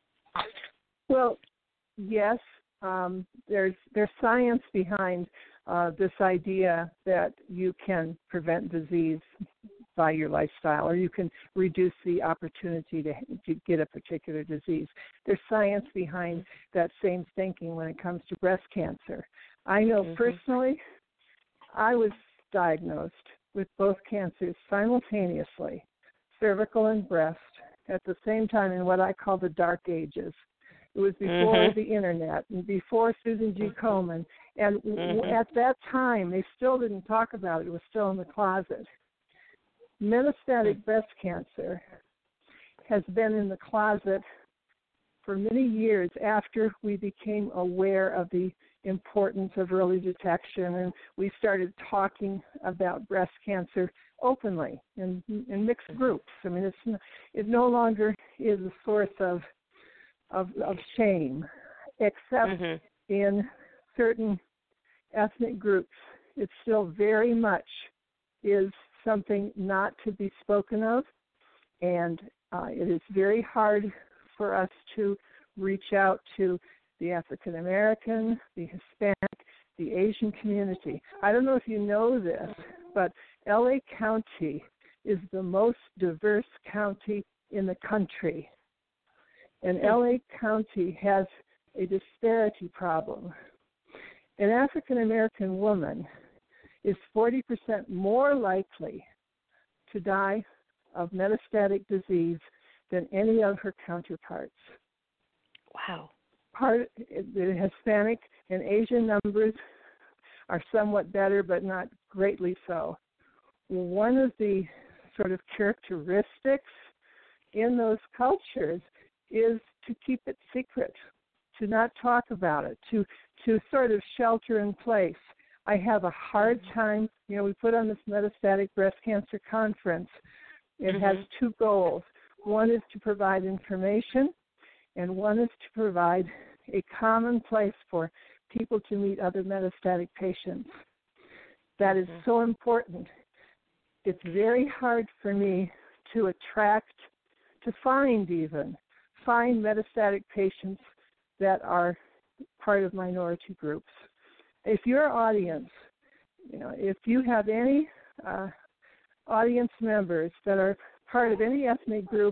Well, yes. Um, there's there's science behind Uh, this idea that you can prevent disease by your lifestyle, or you can reduce the opportunity to, to get a particular disease. There's science behind that same thinking when it comes to breast cancer. I know mm-hmm. personally, I was diagnosed with both cancers simultaneously, cervical and breast, at the same time in what I call the dark ages. It was before mm-hmm. the Internet and before Susan G. Komen. And mm-hmm. at that time, they still didn't talk about it. It was still in the closet. Metastatic breast cancer has been in the closet for many years after we became aware of the importance of early detection, and we started talking about breast cancer openly in, in mixed groups. I mean, it's, it no longer is a source of Of, of shame, except mm-hmm. in certain ethnic groups. It still very much is something not to be spoken of, and uh, it is very hard for us to reach out to the African American, the Hispanic, the Asian community. I don't know if you know this, but L A County is the most diverse county in the country. And L A County has a disparity problem. An African-American woman is forty percent more likely to die of metastatic disease than any of her counterparts. Wow. Part, the Hispanic and Asian numbers are somewhat better, but not greatly so. One of the sort of characteristics in those cultures is to keep it secret, to not talk about it, to to sort of shelter in place. I have a hard time, you know, we put on this metastatic breast cancer conference. It mm-hmm. has two goals. One is to provide information, and one is to provide a common place for people to meet other metastatic patients. That is mm-hmm. so important. It's very hard for me to attract, to find even, find metastatic patients that are part of minority groups. If your audience, you know, if you have any uh, audience members that are part of any ethnic group,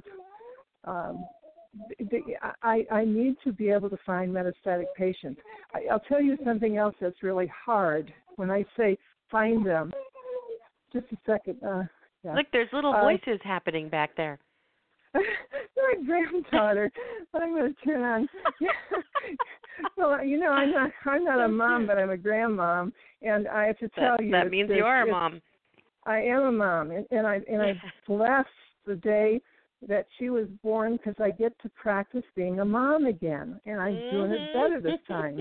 um, they, I, I need to be able to find metastatic patients. I, I'll tell you something else that's really hard when I say find them. Just a second. Uh, yeah. Look, there's little voices uh, happening back there. my granddaughter. I'm going to turn on. Well, you know, I'm not. I'm not a mom, but I'm a grandmom, and I have to tell that, you that means you are a mom. I am a mom, and, and I and I bless the day that she was born because I get to practice being a mom again, and I'm mm-hmm. doing it better this time.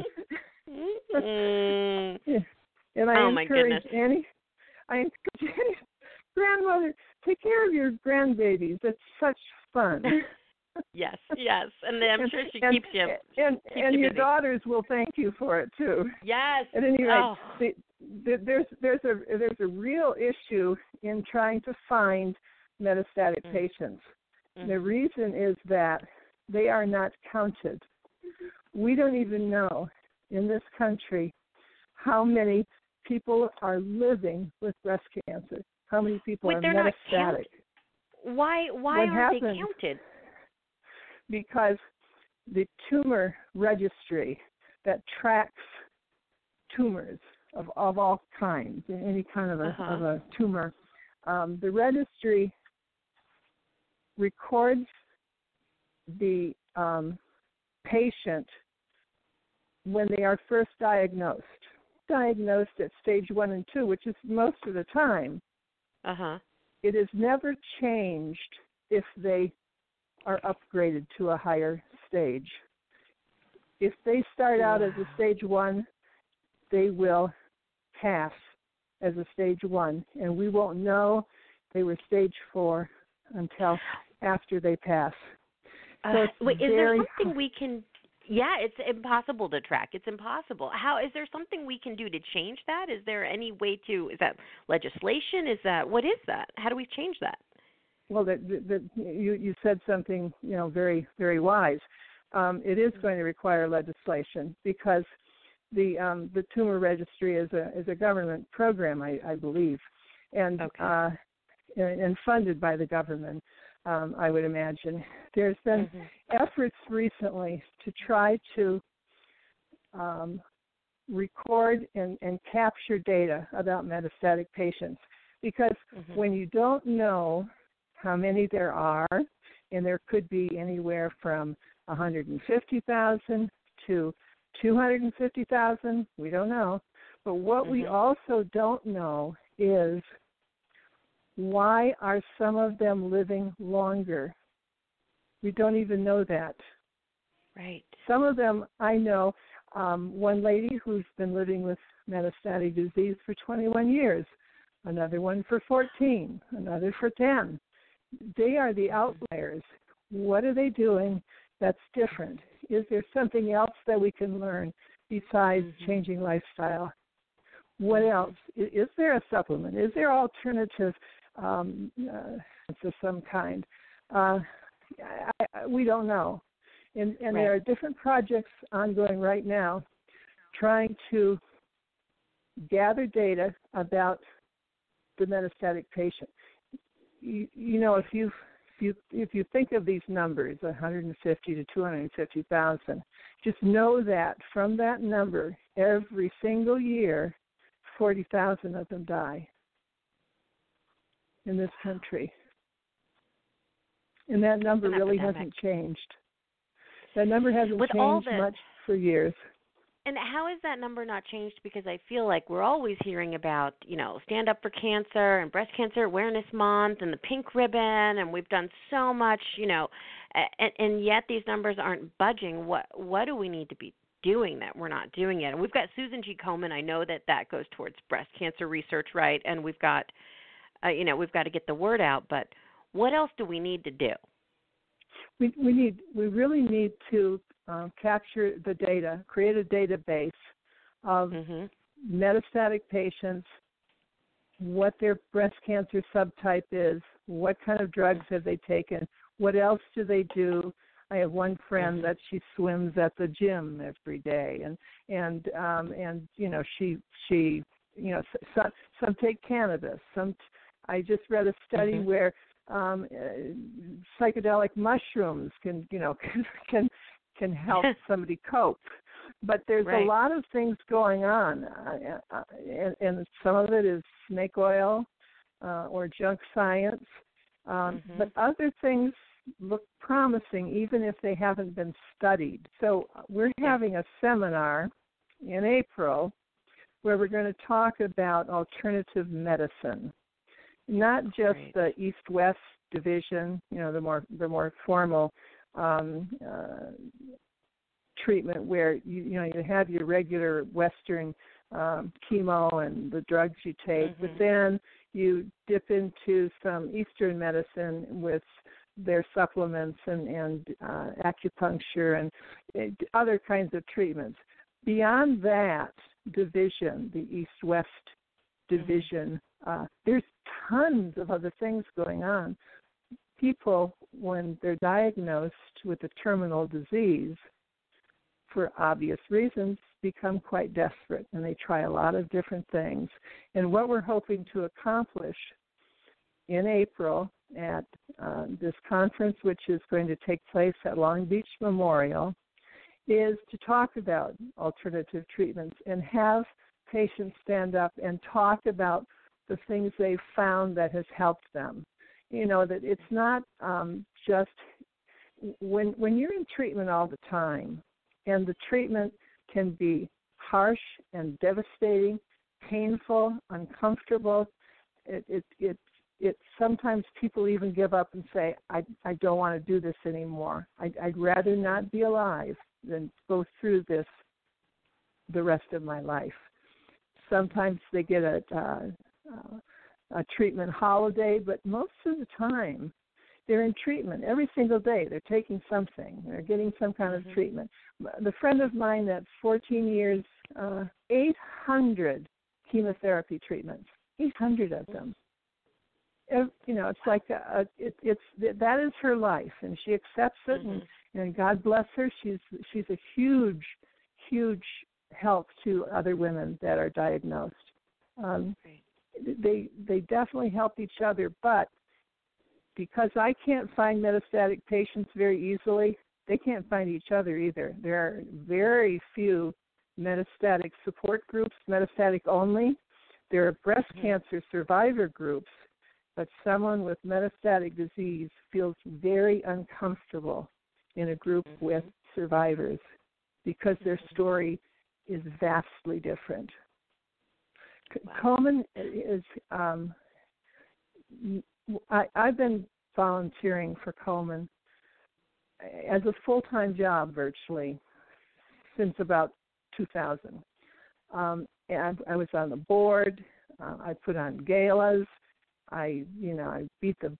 mm. And I oh my encourage goodness. any, I encourage any grandmother, take care of your grandbabies. It's such fun. Yes, yes, and I'm and, sure she and, keeps you. And keeps and you your busy. daughters will thank you for it too. Yes. At any rate, oh. the, the, there's there's a there's a real issue in trying to find metastatic mm. patients. Mm. The reason is that they are not counted. We don't even know in this country how many people are living with breast cancer. How many people Wait, are they're metastatic? Not count- why why what aren't happens, they counted? Because the tumor registry that tracks tumors of, of all kinds, any kind of a, uh-huh. of a tumor, um, the registry records the um, patient when they are first diagnosed, diagnosed at stage one and two, which is most of the time. Uh-huh. It is never changed if they are upgraded to a higher stage. If they start out wow. as a stage one, they will pass as a stage one, and we won't know they were stage four until after they pass. So uh, it's wait, is very there something we can? Yeah, it's impossible to track. It's impossible. How is there something we can do to change that? Is there any way to? Is that legislation? Is that what is that? How do we change that? Well, that, that you you said something you know very very wise. Um, it is going to require legislation because the um, the tumor registry is a is a government program, I, I believe, and okay. uh, and, and funded by the government. Um, I would imagine there's been mm-hmm. efforts recently to try to um, record and, and capture data about metastatic patients because mm-hmm. when you don't know how many there are, and there could be anywhere from one hundred fifty thousand to two hundred fifty thousand, we don't know. But what mm-hmm. we also don't know is why are some of them living longer? We don't even know that. Right. Some of them, I know, um, one lady who's been living with metastatic disease for twenty-one years, another one for fourteen, another for ten. They are the outliers. What are they doing that's different? Is there something else that we can learn besides mm-hmm. changing lifestyle? What else? Is there a supplement? Is there alternative um, uh, of some kind? Uh, I, I, we don't know. And, and right. there are different projects ongoing right now trying to gather data about the metastatic patient. You, you know, if you if you if you think of these numbers, one hundred fifty to two hundred fifty thousand, just know that from that number, every single year, forty thousand of them die in this country, and that number really epidemic. hasn't changed. That number hasn't With changed the, much for years. And how is that number not changed? Because I feel like we're always hearing about, you know, Stand Up for Cancer and Breast Cancer Awareness Month and the pink ribbon, and we've done so much, you know, and, and yet these numbers aren't budging. What what do we need to be doing that we're not doing yet? And we've got Susan G. Komen. I know that that goes towards breast cancer research, right? And we've got, uh, you know, we've got to get the word out. But what else do we need to do? We we need we really need to uh, capture the data, create a database of mm-hmm. metastatic patients, what their breast cancer subtype is, what kind of drugs have they taken, what else do they do. I have one friend mm-hmm. that she swims at the gym every day, and and um, and you know she she you know some some take cannabis. Some I just read a study mm-hmm. where um, uh, psychedelic mushrooms can you know can can, can help somebody cope. But there's right. a lot of things going on, uh, uh, and, and some of it is snake oil uh, or junk science. Um, mm-hmm. But other things look promising even if they haven't been studied. So we're having a seminar in April where we're going to talk about alternative medicine, not just Great. the East-West division, you know, the more the more formal um, uh, treatment where you you know you have your regular Western um, chemo and the drugs you take, Mm-hmm. but then you dip into some Eastern medicine with their supplements and, and uh, acupuncture and uh, other kinds of treatments. Beyond that division, the East-West division, uh, there's tons of other things going on. People, when they're diagnosed with a terminal disease, for obvious reasons, become quite desperate, and they try a lot of different things. And what we're hoping to accomplish in April at uh, this conference, which is going to take place at Long Beach Memorial, is to talk about alternative treatments and have patients stand up and talk about the things they've found that has helped them. You know, that it's not um, just when when you're in treatment all the time, and the treatment can be harsh and devastating, painful, uncomfortable. It it it, it sometimes people even give up and say, I I don't want to do this anymore. I, I'd rather not be alive than go through this the rest of my life. Sometimes they get a uh, uh, a treatment holiday, but most of the time they're in treatment every single day. They're taking something. They're getting some kind Mm-hmm. of treatment. The friend of mine that's fourteen years, uh, eight hundred chemotherapy treatments, eight hundred of them. You know, it's like a, a, it, it's that is her life, and she accepts it, Mm-hmm. and, and God bless her. She's she's a huge, huge help to other women that are diagnosed. Um, they they definitely help each other, but because I can't find metastatic patients very easily, they can't find each other either. There are very few metastatic support groups, metastatic only. There are breast Mm-hmm. cancer survivor groups, but someone with metastatic disease feels very uncomfortable in a group Mm-hmm. with survivors because their story is vastly different. Wow. Komen is, um, I, I've been volunteering for Komen as a full-time job virtually since about two thousand. Um, and I was on the board. Uh, I put on galas. I, you know, I beat the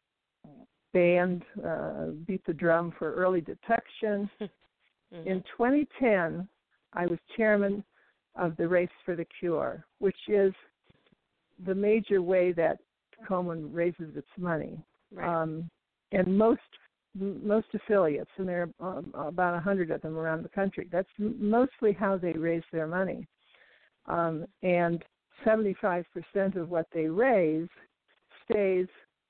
band, uh, beat the drum for early detection. Mm-hmm. In twenty ten, I was chairman of the Race for the Cure, which is the major way that Komen raises its money. Right. Um, and most most affiliates, and there are um, about a hundred of them around the country, that's mostly how they raise their money. Um, and seventy-five percent of what they raise stays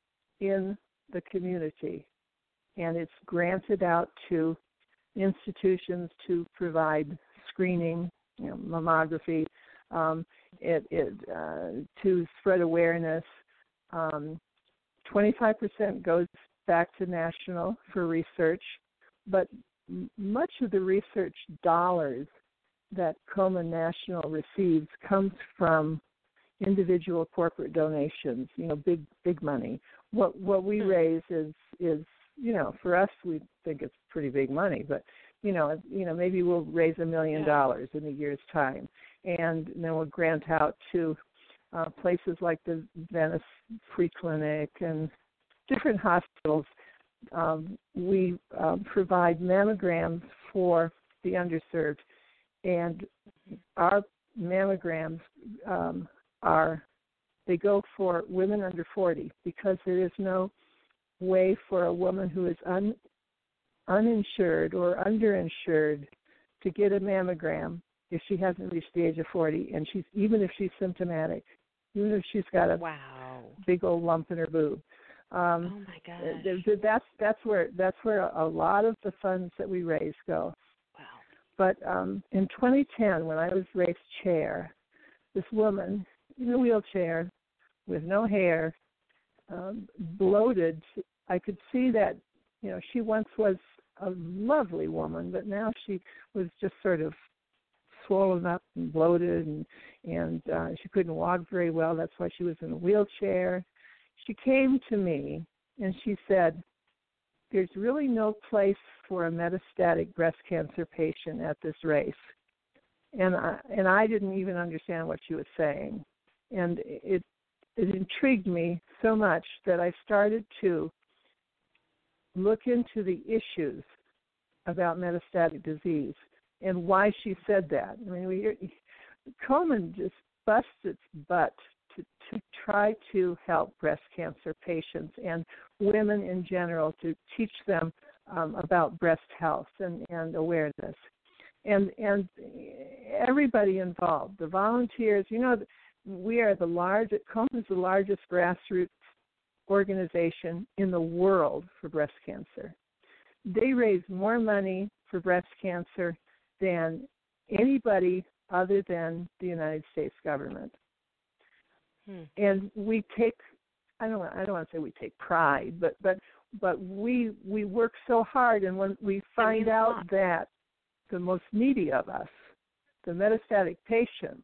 in the community, and it's granted out to institutions to provide screening, you know, mammography, um, it, it uh, to spread awareness. Um, twenty-five percent goes back to national for research, but m- much of the research dollars that Komen National receives comes from individual corporate donations, you know, big big money. What what we raise is is you know, for us we think it's pretty big money, but you know, you know, maybe we'll raise a million dollars in a year's time, and then we'll grant out to uh, places like the Venice Free Clinic and different hospitals. Um, we um, provide mammograms for the underserved, and our mammograms um, are, they go for women under forty because there is no way for a woman who is un, uninsured or underinsured to get a mammogram if she hasn't reached the age of forty, and she's even if she's symptomatic, even if she's got a wow. big old lump in her boob. Um, Oh my gosh. that's that's where that's where a lot of the funds that we raise go. Wow. But um, in twenty ten, when I was race chair, this woman in a wheelchair with no hair, um, bloated. I could see that you know, she once was a lovely woman, but now she was just sort of swollen up and bloated, and and uh, she couldn't walk very well. That's why she was in a wheelchair. She came to me and she said, "There's really no place for a metastatic breast cancer patient at this race." And I, and I didn't even understand what she was saying. And it it intrigued me so much that I started to look into the issues about metastatic disease and why she said that. I mean, we hear, Komen just busts its butt to, to try to help breast cancer patients and women in general, to teach them um, about breast health and, and awareness. And and everybody involved, the volunteers, you know, we are the largest, Komen is the largest grassroots organization in the world for breast cancer. They raise more money for breast cancer than anybody other than the United States government. Hmm. And we take, I don't, I don't want to say we take pride, but but but we we work so hard, and when we find out that the most needy of us, the metastatic patient,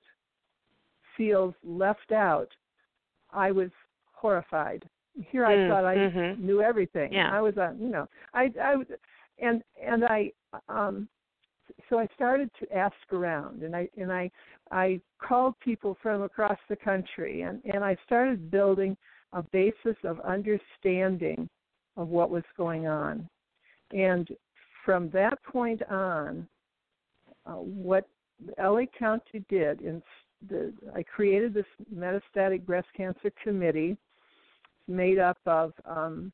feels left out, I was horrified. Here I mm, thought I mm-hmm. knew everything. Yeah. I was, uh, you know, I, I, and and I, um, so I started to ask around, and I and I, I called people from across the country, and, and I started building a basis of understanding of what was going on, and from that point on, uh, what L A County did, in the, I created this metastatic breast cancer committee made up of um,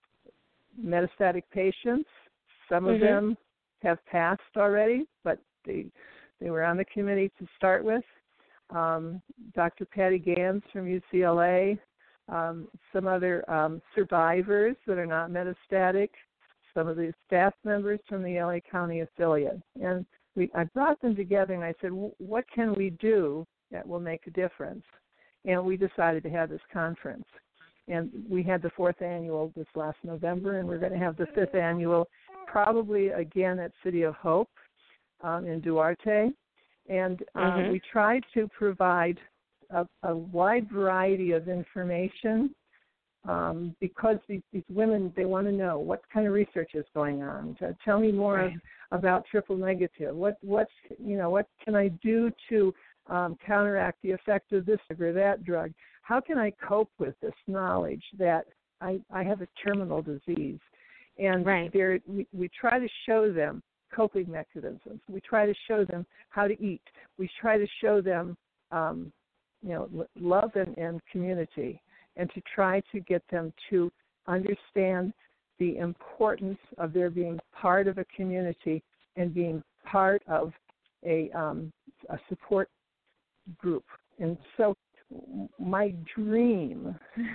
metastatic patients. Some of mm-hmm. them have passed already, but they they were on the committee to start with. Um, Doctor Patty Gans from U C L A, um, some other um, survivors that are not metastatic, some of the staff members from the L A County affiliate. And we, I brought them together and I said, what can we do that will make a difference? And we decided to have this conference. And we had the fourth annual this last November, and we're going to have the fifth annual probably again at City of Hope um, in Duarte. And uh, mm-hmm. we try to provide a, a wide variety of information um, because these, these women, they want to know what kind of research is going on. To tell me more right. about triple negative. What, what's, you know, what can I do to um, counteract the effect of this or that drug? How can I cope with this knowledge that I, I have a terminal disease? And right. there, we, we try to show them coping mechanisms. We try to show them how to eat. We try to show them, um, you know, love and, and community, and to try to get them to understand the importance of their being part of a community and being part of a, um, a support group. And so my dream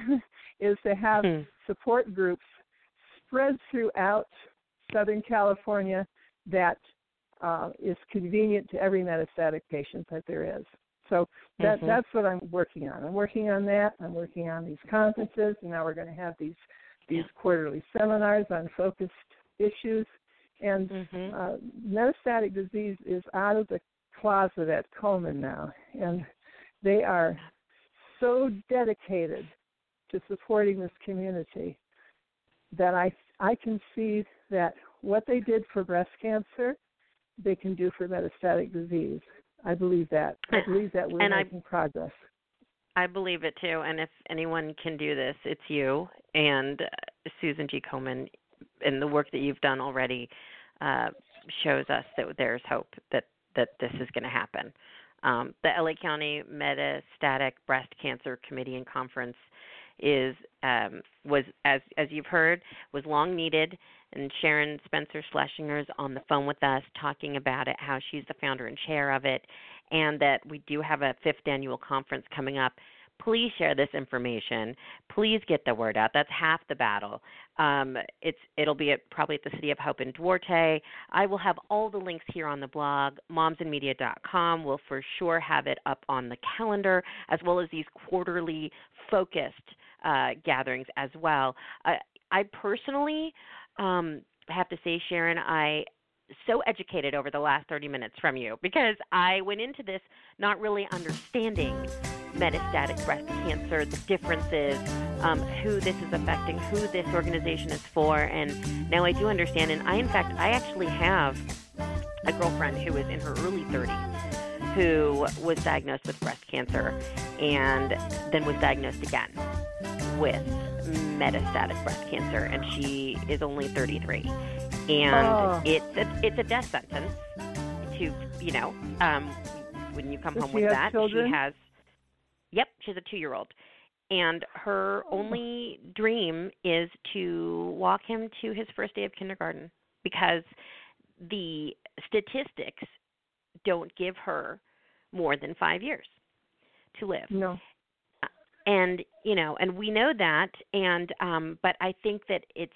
is to have hmm. support groups spread throughout Southern California that uh, is convenient to every metastatic patient that there is. So that mm-hmm. that's what I'm working on. I'm working on that. I'm working on these conferences, and now we're going to have these these yeah. quarterly seminars on focused issues. And mm-hmm. uh, metastatic disease is out of the closet at Komen now, and they are so dedicated to supporting this community that I I can see that what they did for breast cancer, they can do for metastatic disease. I believe that. I believe that we're and making I, progress. I believe it too. And if anyone can do this, it's you and Susan G. Komen. And the work that you've done already uh, shows us that there's hope that, that this is going to happen. Um, the L A County Metastatic Breast Cancer Committee and Conference is um, was as as you've heard was long needed, and Sharon Spencer Schlesinger is on the phone with us talking about it, how she's the founder and chair of it, and that we do have a fifth annual conference coming up. Please share this information. Please get the word out. That's half the battle. Um, it's it'll be at, probably at the City of Hope in Duarte. I will have all the links here on the blog. moms and media dot com will for sure have it up on the calendar, as well as these quarterly focused uh, gatherings as well. Uh, I personally um, I have to say, Sharon, I so educated over the last thirty minutes from you because I went into this not really understanding metastatic breast cancer, the differences, um, who this is affecting, who this organization is for, and now I do understand. And I, in fact, I actually have a girlfriend who is in her early thirties who was diagnosed with breast cancer and then was diagnosed again with metastatic breast cancer, and she is only thirty-three. And oh. it's a, it's a death sentence to, you know, um, when you come Does home she with have that. Children? She has, yep, she's a two-year-old. And her oh. only dream is to walk him to his first day of kindergarten because the statistics don't give her more than five years to live. No. And, you know, and we know that, and um, but I think that it's,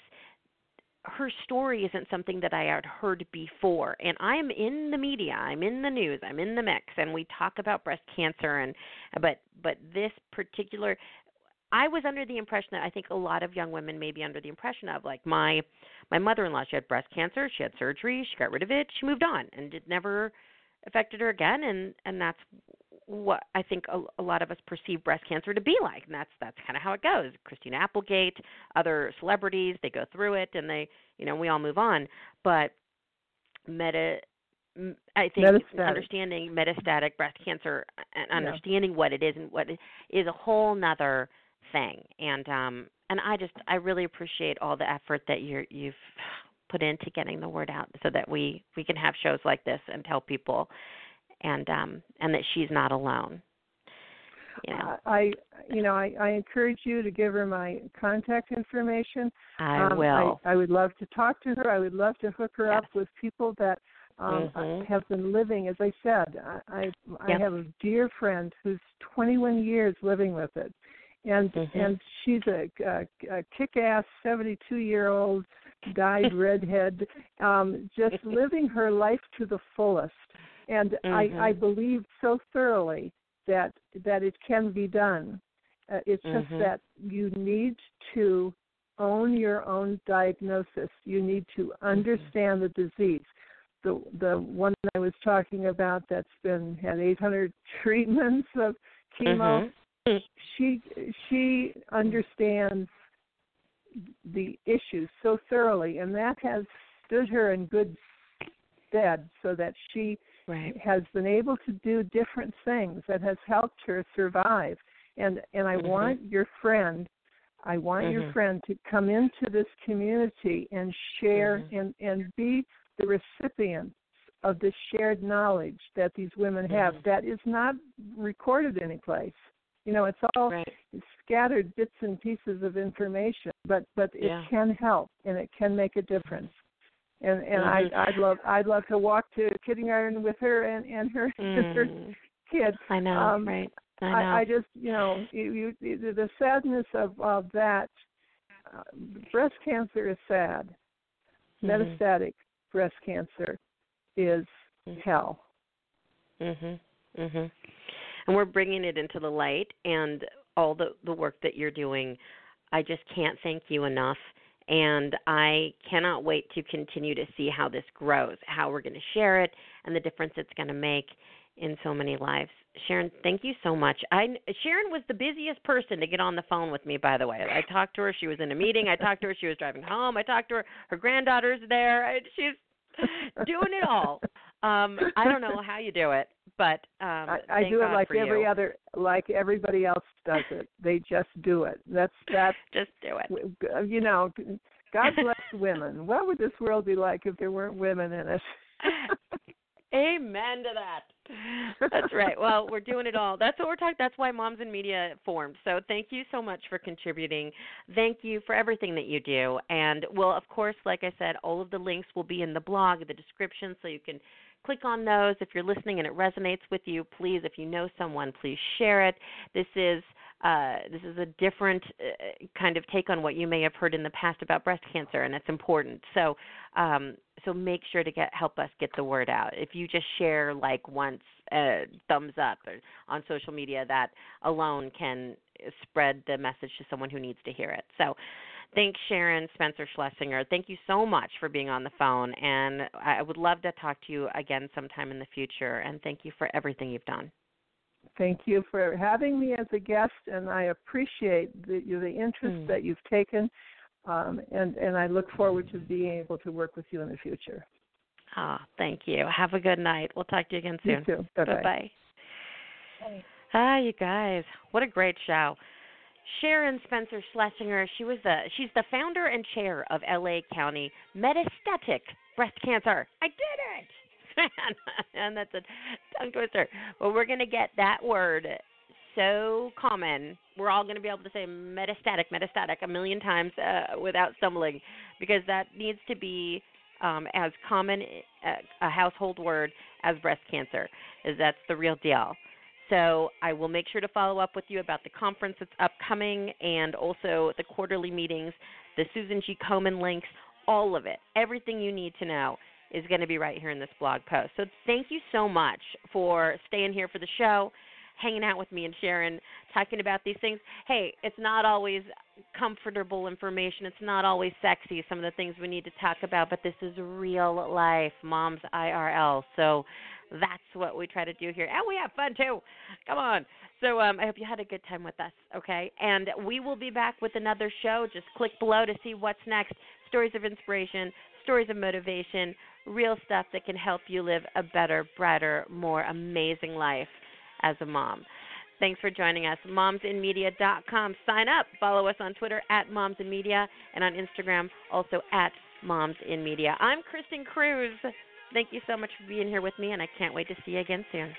her story isn't something that I had heard before. And I'm in the media, I'm in the news, I'm in the mix, and we talk about breast cancer, and but but this particular, I was under the impression that I think a lot of young women may be under the impression of, like my my mother-in-law, she had breast cancer, she had surgery, she got rid of it, she moved on, and it never affected her again, and and that's what I think a, a lot of us perceive breast cancer to be like, and that's that's kind of how it goes. Christina Applegate, other celebrities, they go through it, and they, you know, we all move on. But meta, I think metastatic. understanding metastatic breast cancer and understanding yeah. what it is and what it is a whole nother thing. And um, and I just I really appreciate all the effort that you're you've put into getting the word out so that we we can have shows like this and tell people. And um, and that she's not alone. You know, I, you know, I, I encourage you to give her my contact information. I um, will. I, I would love to talk to her. I would love to hook her yes. up with people that um, mm-hmm. have been living. As I said, I, I, yep. I have a dear friend who's twenty-one years living with it, and mm-hmm. and she's a, a, a kick-ass seventy-two-year-old dyed redhead, um, just living her life to the fullest. And mm-hmm. I, I believe so thoroughly that that it can be done. Uh, it's mm-hmm. just that you need to own your own diagnosis. You need to understand mm-hmm. the disease. The the one I was talking about that's been had eight hundred treatments of chemo. Mm-hmm. She she understands the issues so thoroughly, and that has stood her in good stead, so that she right. has been able to do different things that has helped her survive. And and I mm-hmm. want your friend, I want mm-hmm. your friend to come into this community and share mm-hmm. and, and be the recipient of the shared knowledge that these women have mm-hmm. that is not recorded anyplace. You know, it's all right. scattered bits and pieces of information, but but it yeah. can help and it can make a difference. And and mm-hmm. I I'd love I'd love to walk to kindergarten with her and, and her mm. her kid. I know, um, right? I know. I, I just you know you, you, the sadness of of that. Uh, breast cancer is sad. mm-hmm. Metastatic breast cancer is mm-hmm. hell. Mhm. Mhm. And we're bringing it into the light, and all the the work that you're doing. I just can't thank you enough. And I cannot wait to continue to see how this grows, how we're going to share it, and the difference it's going to make in so many lives. Sharon, thank you so much. I, Sharon was the busiest person to get on the phone with me, by the way. I talked to her. She was in a meeting. I talked to her. She was driving home. I talked to her. Her granddaughter's there. I, she's doing it all. Um, I don't know how you do it, but um, I, I do God it like every you. other, like everybody else does it. They just do it. That's that. Just do it. You know, God bless women. What would this world be like if there weren't women in it? Amen to that. That's right. Well, we're doing it all. That's what we're talking. That's why Moms in Media formed. So thank you so much for contributing. Thank you for everything that you do. And well, of course, like I said, all of the links will be in the blog, the description, so you can click on those. If you're listening and it resonates with you, please, if you know someone, please share it. This is uh, this is a different uh, kind of take on what you may have heard in the past about breast cancer, and it's important. So um, so make sure to get help us get the word out. If you just share like once, uh, thumbs up or on social media, that alone can spread the message to someone who needs to hear it. So thanks, Sharon Spencer Schlesinger. Thank you so much for being on the phone, and I would love to talk to you again sometime in the future, and thank you for everything you've done. Thank you for having me as a guest, and I appreciate the, the interest mm. that you've taken, um, and, and I look forward to being able to work with you in the future. Ah, oh, thank you. Have a good night. We'll talk to you again soon. You too. Bye-bye. Bye-bye. Bye. Ah, you guys, what a great show. Sharon Spencer Schlesinger, she was the she's the founder and chair of L A County Metastatic Breast Cancer. I did it! And that's a tongue twister. Well, we're going to get that word so common, we're all going to be able to say metastatic, metastatic a million times uh, without stumbling, because that needs to be um, as common a, a household word as breast cancer, is that's the real deal. So I will make sure to follow up with you about the conference that's upcoming and also the quarterly meetings, the Susan G. Komen links, all of it. Everything you need to know is going to be right here in this blog post. So thank you so much for staying here for the show, hanging out with me and Sharon, talking about these things. Hey, it's not always comfortable information. It's not always sexy, some of the things we need to talk about, but this is real life, Mom's I R L. So that's what we try to do here. And we have fun, too. Come on. So um, I hope you had a good time with us, okay? And we will be back with another show. Just click below to see what's next. Stories of inspiration, stories of motivation, real stuff that can help you live a better, brighter, more amazing life as a mom. Thanks for joining us. moms in media dot com. Sign up. Follow us on Twitter at momsinmedia and on Instagram also at momsinmedia. I'm Kristen Cruz. Thank you so much for being here with me, and I can't wait to see you again soon.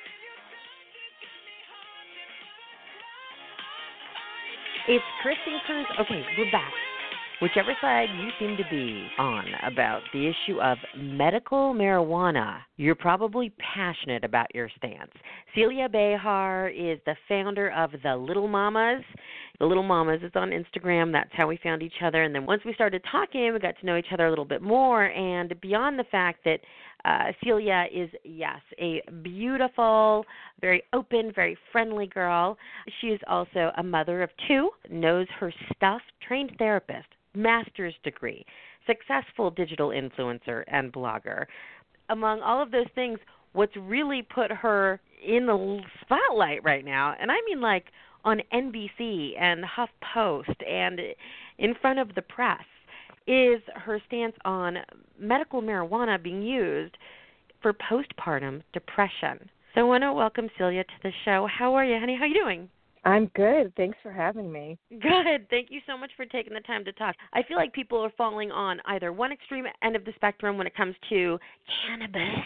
It's Kristen Cruz. Okay, we're back. Whichever side you seem to be on about the issue of medical marijuana, you're probably passionate about your stance. Celia Behar is the founder of The Little Mamas. The Little Mamas is on Instagram. That's how we found each other. And then once we started talking, we got to know each other a little bit more. And beyond the fact that uh, Celia is, yes, a beautiful, very open, very friendly girl, she is also a mother of two, knows her stuff, trained therapist, master's degree, successful digital influencer and blogger. Among all of those things, what's really put her in the spotlight right now, and I mean like on N B C and HuffPost and in front of the press, is her stance on medical marijuana being used for postpartum depression. So I want to welcome Celia to the show. How are you, honey? How are you doing? I'm good. Thanks for having me. Good. Thank you so much for taking the time to talk. I feel like people are falling on either one extreme end of the spectrum when it comes to cannabis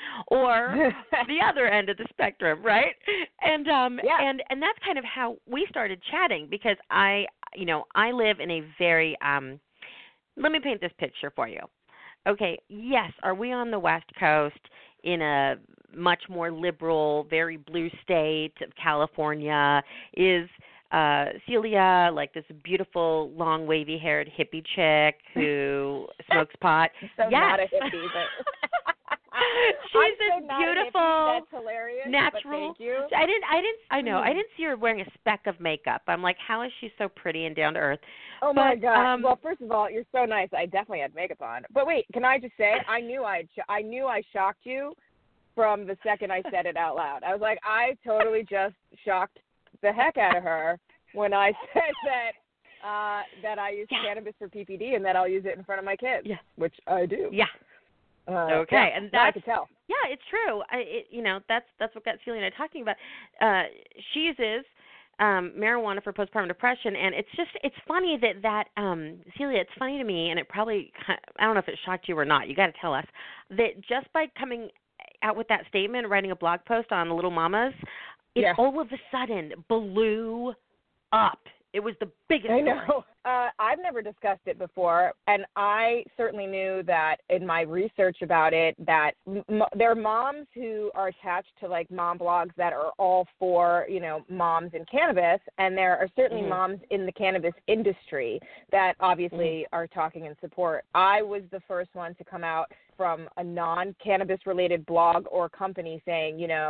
or the other end of the spectrum, right? And um yeah. and and that's kind of how we started chatting, because I, you know, I live in a very um let me paint this picture for you. Okay, yes, are we on the West Coast in a much more liberal, very blue state of California? Is uh, Celia like this beautiful, long, wavy-haired hippie chick who smokes pot? So yes. not a hippie, but she's I'm this so not beautiful, a hippie. That's hilarious. natural. But thank you. I didn't. I didn't. I know. Mm. I didn't see her wearing a speck of makeup. I'm like, how is she so pretty and down to earth? Oh but, my God! Um, well, first of all, you're so nice. I definitely had makeup on. But wait, can I just say, I knew I sh- I knew I shocked you from the second I said it out loud. I was like, I totally just shocked the heck out of her when I said that uh, that I use yeah. cannabis for P P D and that I'll use it in front of my kids, yeah. which I do. Yeah. Uh, okay, yeah, and no, I that's could tell. Yeah, it's true. I, it, you know, that's that's what got Celia and I talking about. Uh, she uses um, marijuana for postpartum depression, and it's just it's funny that that um, Celia. It's funny to me, and it probably I don't know if it shocked you or not. You got to tell us that just by coming out with that statement, writing a blog post on Little Mamas, it yeah. all of a sudden blew up. It was the biggest I story. know. Uh, I've never discussed it before, and I certainly knew that in my research about it that m- there are moms who are attached to, like, mom blogs that are all for, you know, moms in cannabis, and there are certainly mm-hmm. moms in the cannabis industry that obviously mm-hmm. are talking in support. I was the first one to come out from a non-cannabis related blog or company saying, you know,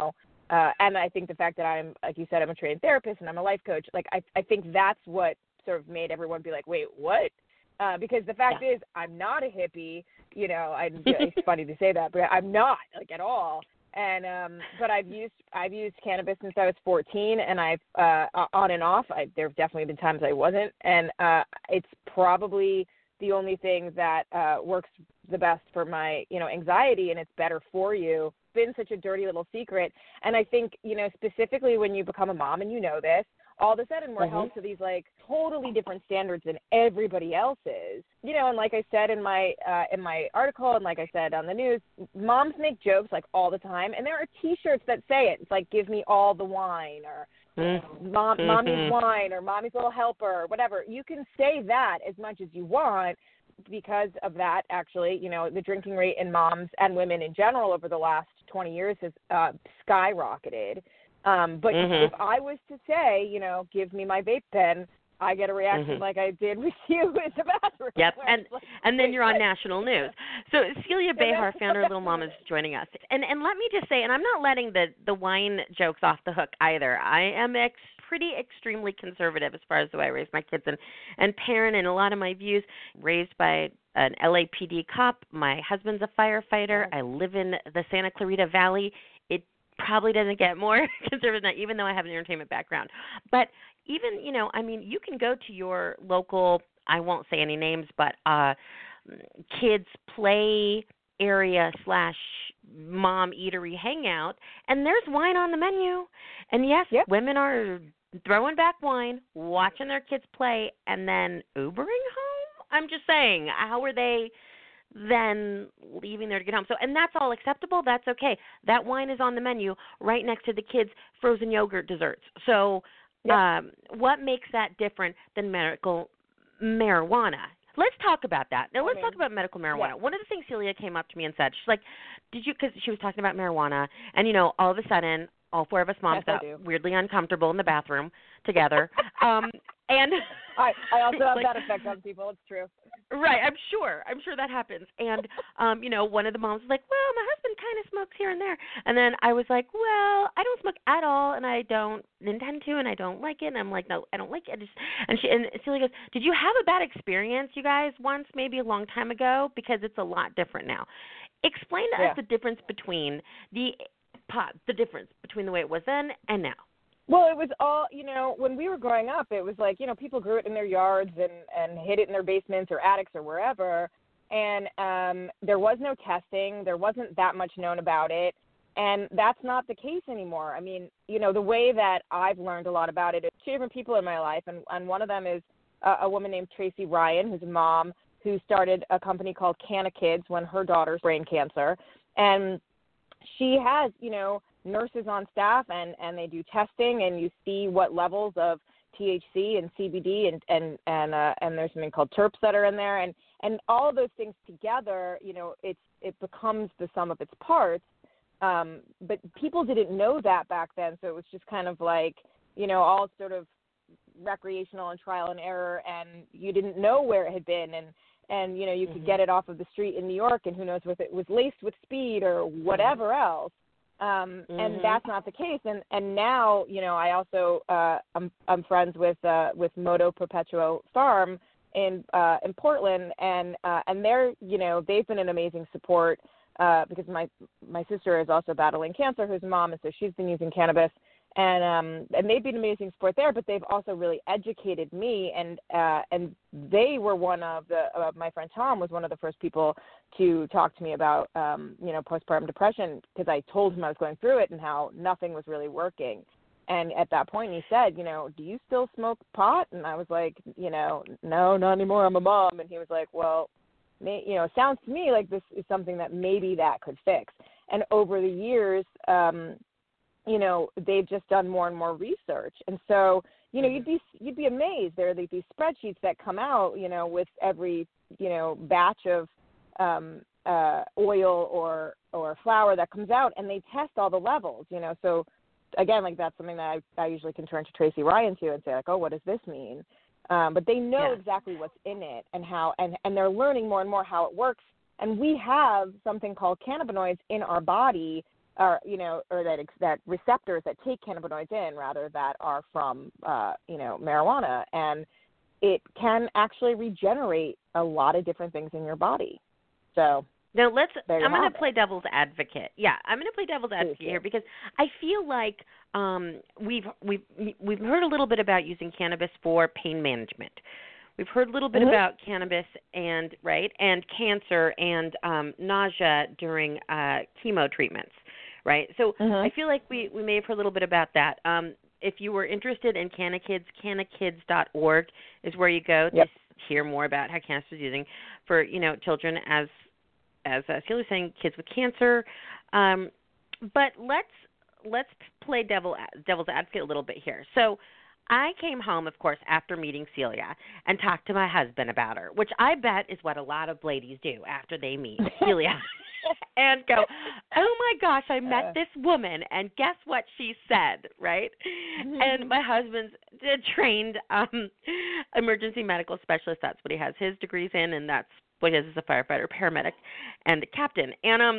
uh, and I think the fact that I'm, like you said, I'm a trained therapist and I'm a life coach, like I, I think that's what sort of made everyone be like, wait, what? Uh, because the fact yeah. is, I'm not a hippie. You know, I, it's funny to say that, but I'm not, like, at all. And um, but I've used I've used cannabis since I was fourteen, and I've uh, on and off. I, there have definitely been times I wasn't, and uh, it's probably the only thing that uh, works the best for my, you know, anxiety, and it's better for you. It's been such a dirty little secret, and I think, you know, specifically when you become a mom, and you know this, all of a sudden we're mm-hmm. held to these, like, totally different standards than everybody else is. You know, and like I said in my uh, in my article, and like I said on the news, moms make jokes, like, all the time, and there are T-shirts that say it. It's like, give me all the wine, or mm-hmm. Mom, mommy's wine, or mommy's little helper, or whatever. You can say that as much as you want. Because of that, actually, you know, the drinking rate in moms and women in general over the last twenty years has uh, skyrocketed. Um, but mm-hmm. if I was to say, you know, give me my vape pen, I get a reaction mm-hmm. like I did with you in the bathroom. Yep, and like, and then wait, you're on what? national news. So Celia Behar, founder of Little Mama, is joining us. And and let me just say, and I'm not letting the, the wine jokes off the hook either. I am ex- pretty extremely conservative as far as the way I raise my kids and, and parent, and a lot of my views. Raised by an L A P D cop. My husband's a firefighter. I live in the Santa Clarita Valley. It probably doesn't get more conservative than that, even though I have an entertainment background. But even, you know, I mean, you can go to your local, I won't say any names, but uh, kids play area slash mom eatery hangout, and there's wine on the menu. And yes, yep. women are throwing back wine, watching their kids play, and then Ubering home? I'm just saying, how are they then leaving there to get home? So, and that's all acceptable. That's okay. That wine is on the menu right next to the kids' frozen yogurt desserts. So yep. um, what makes that different than medical marijuana? Let's talk about that. Now, let's I mean, talk about medical marijuana. yeah. One of the things Celia came up to me and said, she's like, did you, because she was talking about marijuana, and, you know, all of a sudden, all four of us moms yes, got weirdly uncomfortable in the bathroom together. um, and I, I also have like, that effect on people. It's true. Right, I'm sure. I'm sure that happens. And, um, you know, one of the moms was like, well, my husband kind of smokes here and there. And then I was like, well, I don't smoke at all, and I don't intend to, and I don't like it. And I'm like, no, I don't like it. I just, and she and Celia goes, did you have a bad experience, you guys, once, maybe a long time ago? Because it's a lot different now. Explain to yeah. us the difference between the pot, the difference between the way it was then and now. Well, it was all, you know, when we were growing up, it was like, you know, people grew it in their yards and, and hid it in their basements or attics or wherever. And um, there was no testing. There wasn't that much known about it. And that's not the case anymore. I mean, you know, the way that I've learned a lot about it is two different people in my life. And, and one of them is a, a woman named Tracy Ryan, who's a mom who started a company called Canna Kids when her daughter's brain cancer. And she has, you know, nurses on staff, and, and they do testing, and you see what levels of T H C and C B D and and and, uh, and there's something called terps that are in there, and, and all of those things together, you know, it's it becomes the sum of its parts. Um, but people didn't know that back then, so it was just kind of like, you know, all sort of recreational and trial and error, and you didn't know where it had been, and and you know you mm-hmm. could get it off of the street in New York, and who knows if it was laced with speed or whatever mm-hmm. else. Um, mm-hmm. And that's not the case. And, and now, you know, I also uh, I'm I'm friends with uh, with Moto Perpetuo Farm in uh, in Portland, and uh, and they're you know they've been an amazing support uh, because my my sister is also battling cancer, who's a mom, and so she's been using cannabis, and um, and they've been amazing support there. But they've also really educated me, and uh, and they were one of the uh, my friend Tom was one of the first people to talk to me about, um, you know, postpartum depression, because I told him I was going through it and how nothing was really working. And at that point he said, you know, do you still smoke pot? And I was like, you know, no, not anymore. I'm a mom. And he was like, well, may, you know, it sounds to me like this is something that maybe that could fix. And over the years, um, you know, they've just done more and more research. And so, you know, you'd be, you'd be amazed. There are these spreadsheets that come out, you know, with every, you know, batch of, um, uh, oil or, or flour that comes out, and they test all the levels, you know. So again, like that's something that I, I usually can turn to Tracy Ryan to and say like, oh, what does this mean? Um, but they know yeah. exactly what's in it and how, and, and they're learning more and more how it works. And we have something called cannabinoids in our body or you know, or that ex- that receptors that take cannabinoids in, rather that are from uh, you know marijuana, and it can actually regenerate a lot of different things in your body. So now let's. I'm going to play devil's advocate. Yeah, I'm going to play devil's advocate Please, here because I feel like um, we've we've we've heard a little bit about using cannabis for pain management. We've heard a little bit mm-hmm. about cannabis and right and cancer and um, nausea during uh, chemo treatments, right? So mm-hmm. I feel like we, we may have heard a little bit about that. Um, if you were interested in CannaKids, canna kids dot org is where you go yep. to hear more about how cannabis is using for you know children as as uh, Celia was saying, kids with cancer. Um, but let's let's play devil devil's advocate a little bit here. So. I came home, of course, after meeting Celia and talked to my husband about her, which I bet is what a lot of ladies do after they meet Celia and go, oh, my gosh, I met this woman, and guess what she said, right? And my husband's a trained um, emergency medical specialist. That's what he has his degrees in, and that's what he has as a firefighter, paramedic, and a captain. And um,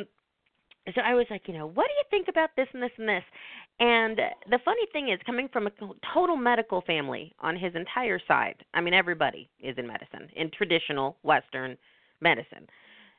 so I was like, you know, what do you think about this and this and this? And the funny thing is, coming from a total medical family on his entire side, I mean, everybody is in medicine, in traditional Western medicine.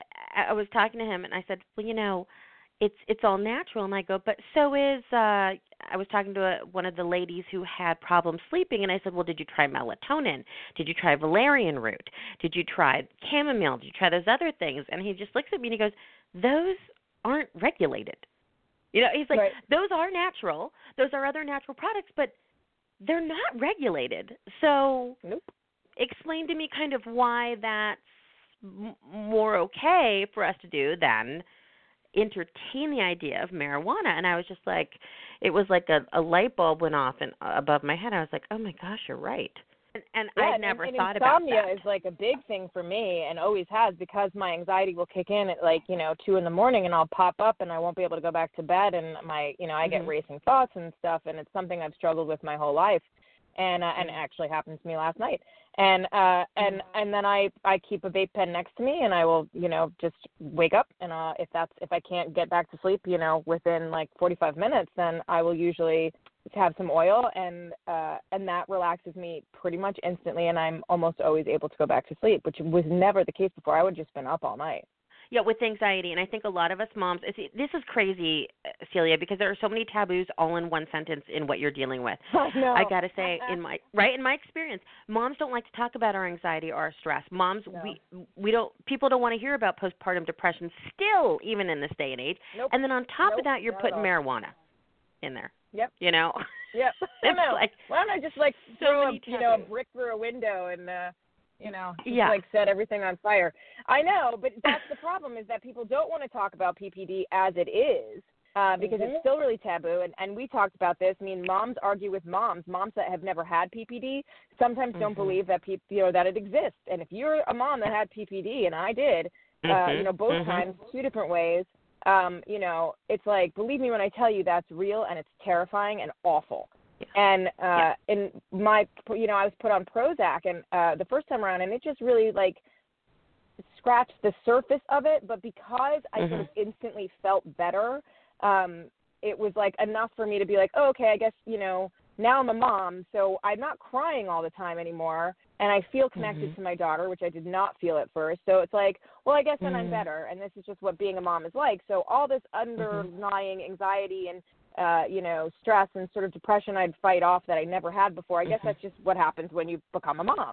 I was talking to him, and I said, well, you know, it's it's all natural. And I go, but so is, uh, I was talking to a, one of the ladies who had problems sleeping, and I said, well, did you try melatonin? Did you try valerian root? Did you try chamomile? Did you try those other things? And he just looks at me, and he goes, those aren't regulated. You know, he's like, right. those are natural. Those are other natural products, but they're not regulated. So nope. Explain to me kind of why that's m- more okay for us to do than entertain the idea of marijuana. And I was just like, it was like a, a light bulb went off and uh, above my head. I was like, oh, my gosh, you're right. And, and yeah, I'd never and, and thought about that. Insomnia is like a big thing for me and always has, because my anxiety will kick in at like, you know, two in the morning, and I'll pop up and I won't be able to go back to bed, and my, you know, I get mm-hmm. racing thoughts and stuff, and it's something I've struggled with my whole life. And uh, and it actually happened to me last night. And uh and and then I I keep a vape pen next to me, and I will, you know, just wake up, and uh if that's if I can't get back to sleep, you know, within like forty-five minutes, then I will usually have some oil, and uh and that relaxes me pretty much instantly, and I'm almost always able to go back to sleep, which was never the case before. I would have just been up all night. Yeah, with anxiety, and I think a lot of us moms, this is crazy, Celia, because there are so many taboos all in one sentence in what you're dealing with. I know. I got to say, in my right in my experience, moms don't like to talk about our anxiety or our stress. Moms, no. we we don't people don't want to hear about postpartum depression still, even in this day and age. Nope. And then on top nope, of that, you're putting all. marijuana in there. Yep. You know. Yep. I know. Like, why don't I just like so throw a, many you know a taboos. brick through a window and uh you know, just yeah. like set everything on fire. I know, but that's the problem, is that people don't want to talk about P P D as it is, uh, because mm-hmm. it's still really taboo. And, and we talked about this. I mean, moms argue with moms. Moms that have never had P P D sometimes mm-hmm. don't believe that pe- you know that it exists. And if you're a mom that had P P D, and I did, mm-hmm. uh, you know, both mm-hmm. times, two different ways, um, you know, it's like, believe me when I tell you that's real, and it's terrifying and awful. And uh, yeah. in my, you know, I was put on Prozac, and uh, the first time around, and it just really like scratched the surface of it. But because I mm-hmm. sort of instantly felt better, um, it was like enough for me to be like, oh, okay, I guess, you know, now I'm a mom, so I'm not crying all the time anymore, and I feel connected mm-hmm. to my daughter, which I did not feel at first. So it's like, well, I guess then mm-hmm. I'm better, and this is just what being a mom is like. So all this underlying mm-hmm. anxiety and Uh, you know, stress and sort of depression I'd fight off that I never had before. I guess mm-hmm. that's just what happens when you become a mom.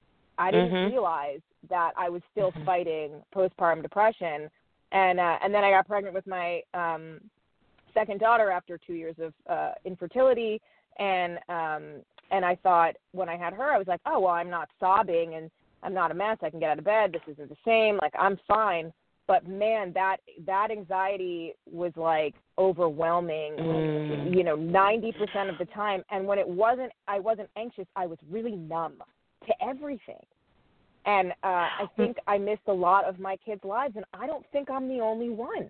I didn't mm-hmm. realize that I was still mm-hmm. fighting postpartum depression. And uh, and then I got pregnant with my um, second daughter after two years of uh, infertility. And um, and I thought when I had her, I was like, oh, well, I'm not sobbing and I'm not a mess. I can get out of bed. This isn't the same. Like, I'm fine. But man, that that anxiety was like overwhelming, mm. you know, ninety percent of the time. And when it wasn't, I wasn't anxious. I was really numb to everything. And uh, I think I missed a lot of my kids' lives, and I don't think I'm the only one.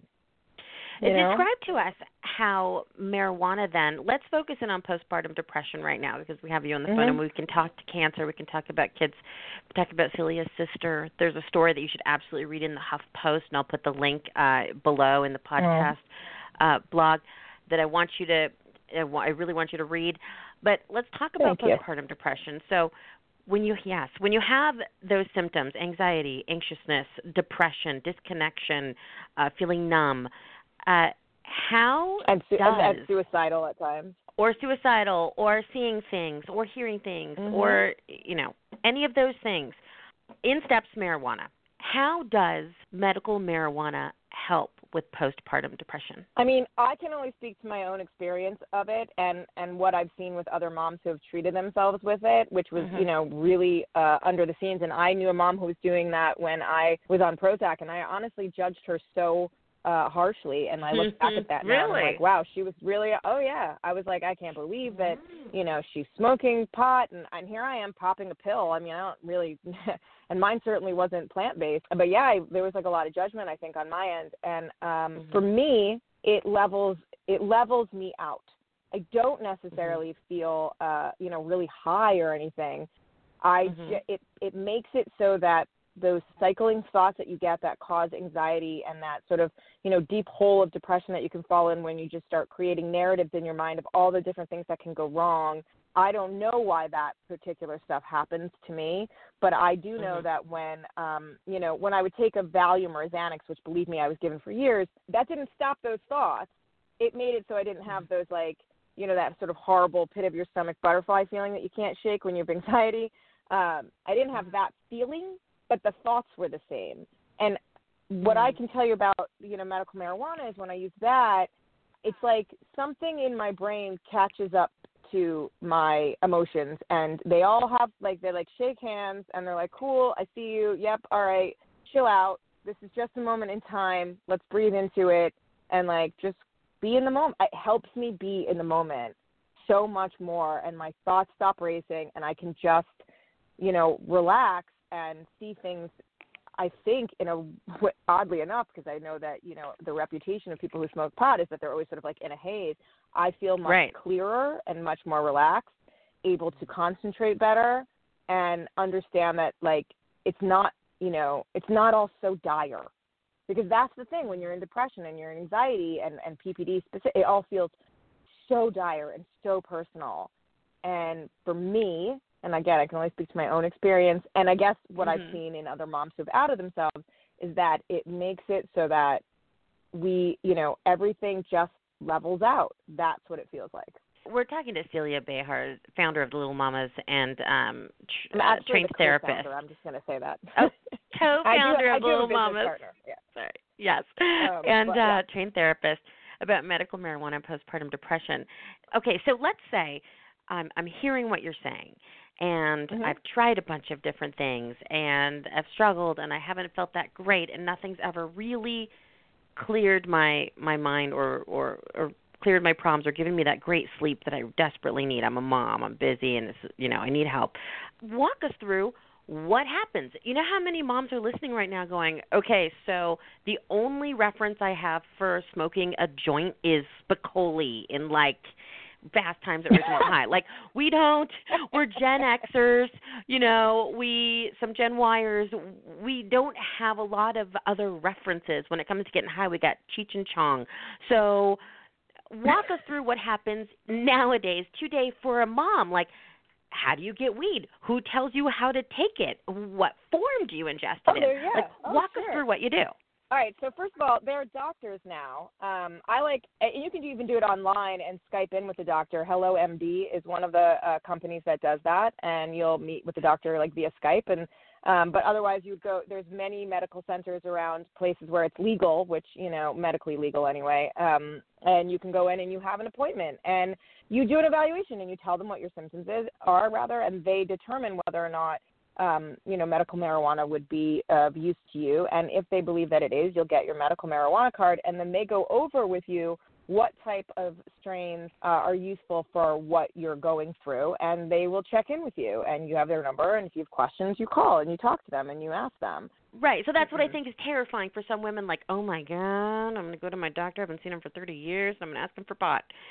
You know? Describe to us how marijuana then, let's focus in on postpartum depression right now because we have you on the mm-hmm. phone and we can talk to cancer, we can talk about kids, talk about Celia's sister. There's a story that you should absolutely read in the Huff Post, and I'll put the link uh, below in the podcast. uh, blog that I want you to, I really want you to read. But let's talk about Thank you. postpartum depression. So when you, yes, when you have those symptoms, anxiety, anxiousness, depression, disconnection, uh, feeling numb, uh, how and, su- does, and suicidal at times. or suicidal, or seeing things, or hearing things, Mm-hmm. or, you know, any of those things, in steps marijuana. How does medical marijuana help with postpartum depression? I mean, I can only speak to my own experience of it and, and what I've seen with other moms who have treated themselves with it, which was, Mm-hmm. you know, really uh, under the scenes. And I knew a mom who was doing that when I was on Prozac, and I honestly judged her so uh, harshly. And I look back at that now and I'm Really? like, wow, she was really, oh, yeah. I was like, I can't believe that, you know, she's smoking pot, and, and here I am popping a pill. I mean, I don't really – and mine certainly wasn't plant-based. But, yeah, I, there was, like, a lot of judgment, I think, on my end. And um, mm-hmm. for me, it levels it levels me out. I don't necessarily mm-hmm. feel, uh, you know, really high or anything. I mm-hmm. j- it, it makes it so that those cycling thoughts that you get that cause anxiety and that sort of, you know, deep hole of depression that you can fall in when you just start creating narratives in your mind of all the different things that can go wrong. I don't know why that particular stuff happens to me, but I do know mm-hmm. that when, um, you know, when I would take a Valium or a Xanax, which believe me, I was given for years, that didn't stop those thoughts. It made it so I didn't have those, like, you know, that sort of horrible pit of your stomach butterfly feeling that you can't shake when you have anxiety. Um, I didn't have that feeling, but the thoughts were the same. And what I can tell you about, you know, medical marijuana is when I use that, it's like something in my brain catches up to my emotions, and they all have, like, they like shake hands, and they're like, cool, I see you, yep, all right, chill out, this is just a moment in time, let's breathe into it, and, like, just be in the moment. It helps me be in the moment so much more, and my thoughts stop racing, and I can just, you know, relax and see things, I think, in a, oddly enough, because I know that, you know, the reputation of people who smoke pot is that they're always sort of like in a haze. I feel much right. clearer and much more relaxed, able to concentrate better and understand that, like, it's not, you know, it's not all so dire. Because that's the thing, when you're in depression and you're in anxiety and, and P P D, specific, it all feels so dire and so personal. And for me, and again, I can only speak to my own experience, and I guess what mm-hmm. I've seen in other moms who've outed themselves is that it makes it so that we, you know, everything just levels out. That's what it feels like. We're talking to Celia Behar, founder of the Little Mamas and um, tr- I'm uh, actually trained the therapist. co-founder. I'm just going to say that. Oh, co-founder I of do, I do Little have a business Mamas. partner. Yeah. Sorry. Yes. Um, and but, yeah. uh, trained therapist about medical marijuana and postpartum depression. Okay, so let's say um, I'm hearing what you're saying, and mm-hmm. I've tried a bunch of different things, and I've struggled, and I haven't felt that great, and nothing's ever really cleared my, my mind or, or, or cleared my problems or given me that great sleep that I desperately need. I'm a mom. I'm busy, and, it's, you know, I need help. Walk us through what happens. You know how many moms are listening right now going, okay, so the only reference I have for smoking a joint is Spicoli in, like, Fast Times at Ridgemont High. Like, we don't, we're Gen Xers, you know, we, some Gen Yers, we don't have a lot of other references when it comes to getting high. We got Cheech and Chong. So walk us through what happens nowadays today for a mom. Like, how do you get weed? Who tells you how to take it? What form do you ingest it oh, in? yeah. Like, oh, walk sure. us through what you do. All right, so first of all, there are doctors now. Um, I like, and you can even do it online and Skype in with the doctor. Hello M D is one of the uh, companies that does that, and you'll meet with the doctor like via Skype. And um, but otherwise, you would go. There's many medical centers around places where it's legal, which you know, medically legal anyway. Um, and you can go in and you have an appointment, and you do an evaluation, and you tell them what your symptoms is, are rather, and they determine whether or not. Um, you know, medical marijuana would be of use to you. And if they believe that it is, you'll get your medical marijuana card, and then they go over with you what type of strains uh, are useful for what you're going through, and they will check in with you, and you have their number, and if you have questions, you call, and you talk to them, and you ask them. Right, so that's mm-hmm. what I think is terrifying for some women, like, oh, my God, I'm going to go to my doctor, I haven't seen him for thirty years, and I'm going to ask him for pot.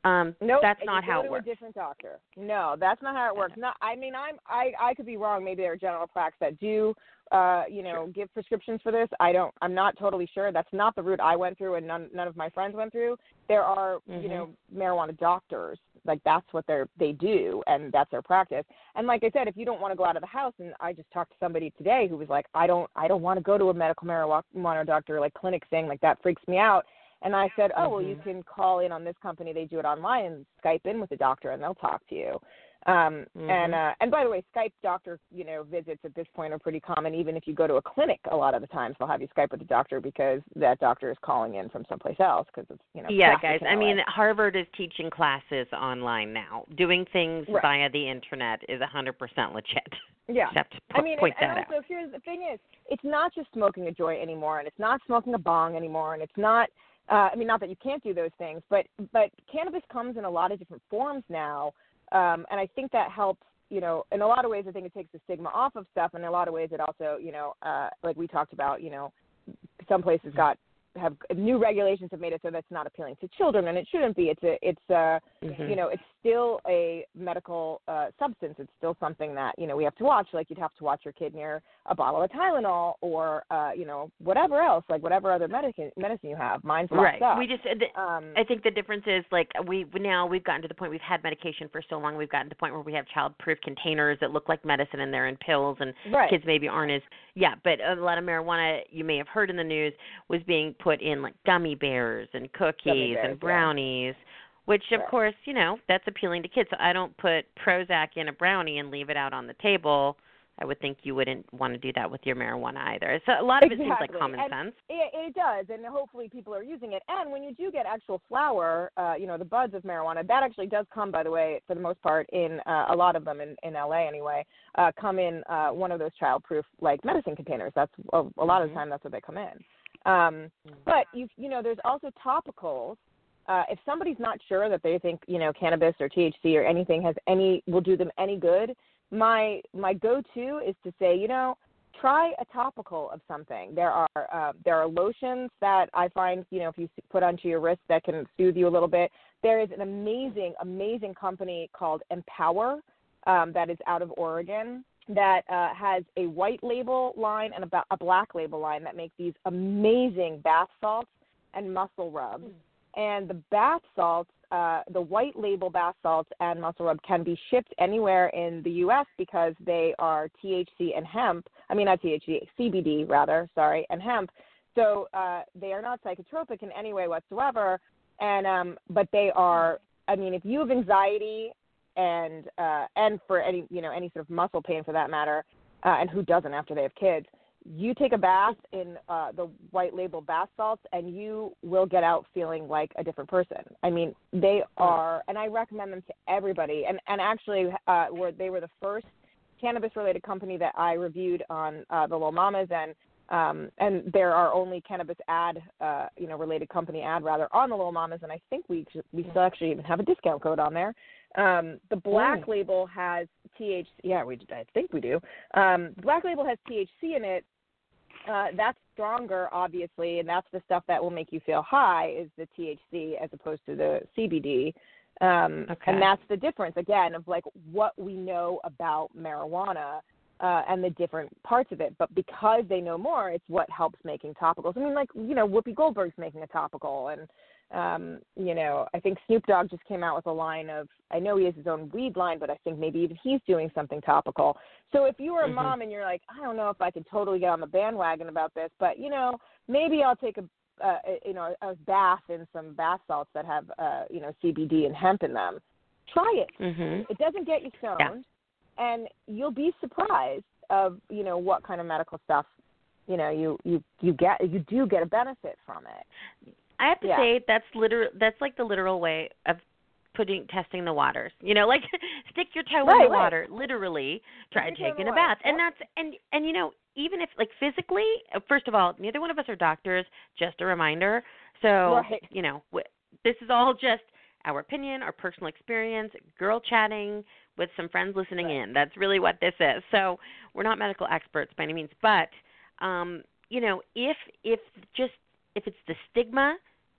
Um, nope, that's you not go how to it works. a different doctor. No, that's not how it works. No, I mean, I'm I I could be wrong. Maybe there are general practices that do, uh, you know, give prescriptions for this. I don't. I'm not totally sure. That's not the route I went through, and none none of my friends went through. There are, Mm-hmm. you know, marijuana doctors. Like that's what they're they do, and that's their practice. And like I said, if you don't want to go out of the house, and I just talked to somebody today who was like, I don't I don't want to go to a medical marijuana doctor like clinic thing, like that freaks me out. And I said, oh, well, you Mm-hmm. can call in on this company. They do it online and Skype in with the doctor, and they'll talk to you. Um, Mm-hmm. And uh, and by the way, Skype doctor, you know, visits at this point are pretty common. Even if you go to a clinic, a lot of the times they'll have you Skype with the doctor because that doctor is calling in from someplace else because it's, you know. Yeah, guys. in I L A. mean, Harvard is teaching classes online now. Doing things Right. via the internet is one hundred percent legit. Yeah. Just have to I mean, point and, that and also out. here's the thing is, it's not just smoking a joint anymore, and it's not smoking a bong anymore, and it's not. Uh, I mean, not that you can't do those things, but but cannabis comes in a lot of different forms now, um, and I think that helps. You know, in a lot of ways, I think it takes the stigma off of stuff, and in a lot of ways, it also, you know, uh, like we talked about, you know, some places got have new regulations have made it so that's not appealing to children, and it shouldn't be. It's a, it's a, Mm-hmm. you know, it's still a medical uh, substance. It's still something that, you know, we have to watch. Like you'd have to watch your kid near a bottle of Tylenol or, uh, you know, whatever else, like whatever other medicine medicine you have. Mine's locked Right. up. We just. The, Um, I think the difference is like we now we've gotten to the point we've had medication for so long. We've gotten to the point where we have child-proof containers that look like medicine in there and pills, and right. kids maybe aren't as yeah. But a lot of marijuana you may have heard in the news was being put in like gummy bears and cookies bears, and brownies. Yeah. Which, of right. course, you know, that's appealing to kids. So I don't put Prozac in a brownie and leave it out on the table. I would think you wouldn't want to do that with your marijuana either. So a lot of exactly. it seems like common and sense. It, it does, and hopefully people are using it. And when you do get actual flower, uh, you know, the buds of marijuana, that actually does come, by the way, for the most part, in uh, a lot of them in, in L A anyway, uh, come in uh, one of those child-proof, like, medicine containers. That's a, a lot mm-hmm. of the time that's what they come in. Um, but, you, you know, there's also topicals. Uh, if somebody's not sure that they think, you know, cannabis or T H C or anything has any will do them any good, my my go-to is to say, you know, try a topical of something. There are uh, there are lotions that I find, you know, if you put onto your wrist that can soothe you a little bit. There is an amazing, amazing company called Empower um, that is out of Oregon that uh, has a white label line and a, a black label line that make these amazing bath salts and muscle rubs. Mm. And the bath salts, uh, the white label bath salts and muscle rub can be shipped anywhere in the U S because they are T H C and hemp. I mean, not T H C, C B D rather, sorry, and hemp. So uh, they are not psychotropic in any way whatsoever. And um, but they are, I mean, if you have anxiety and uh, and for any, you know, any sort of muscle pain for that matter, uh, and who doesn't after they have kids, you take a bath in uh, the white label bath salts and you will get out feeling like a different person. I mean, they are, and I recommend them to everybody. And, and actually, uh, were, they were the first cannabis-related company that I reviewed on uh, the Lil Mamas, and um, and there are only cannabis ad, uh, you know, related company ad rather on the Lil Mamas, and I think we we still actually even have a discount code on there. Um, the black oh. label has T H C. Yeah, we I think we do. Um, the black label has T H C in it. Uh, that's stronger, obviously, and that's the stuff that will make you feel high is the T H C as opposed to the C B D. Um, okay. And that's the difference, again, of like what we know about marijuana uh, and the different parts of it. But because they know more, it's what helps making topicals. I mean, like, you know, Whoopi Goldberg's making a topical, and Um, you know, I think Snoop Dogg just came out with a line of, I know he has his own weed line, but I think maybe even he's doing something topical. So if you were a mm-hmm. mom and you're like, I don't know if I could totally get on the bandwagon about this, but, you know, maybe I'll take a, uh, you know, a bath in some bath salts that have, uh, you know, C B D and hemp in them. Try it. Mm-hmm. It doesn't get you stoned, yeah. and you'll be surprised of, you know, what kind of medical stuff, you know, you, you, you get, you do get a benefit from it. I have to yeah. say that's literal. That's like the literal way of putting testing the waters. You know, like stick your toe right, in the right. water. Literally, try Stick taking a bath, and that's and and you know, even if like physically, first of all, neither one of us are doctors. Just a reminder. So right. you know, w- this is all just our opinion, our personal experience, girl chatting with some friends listening right. in. That's really what this is. So we're not medical experts by any means, but um, you know, if if just if it's the stigma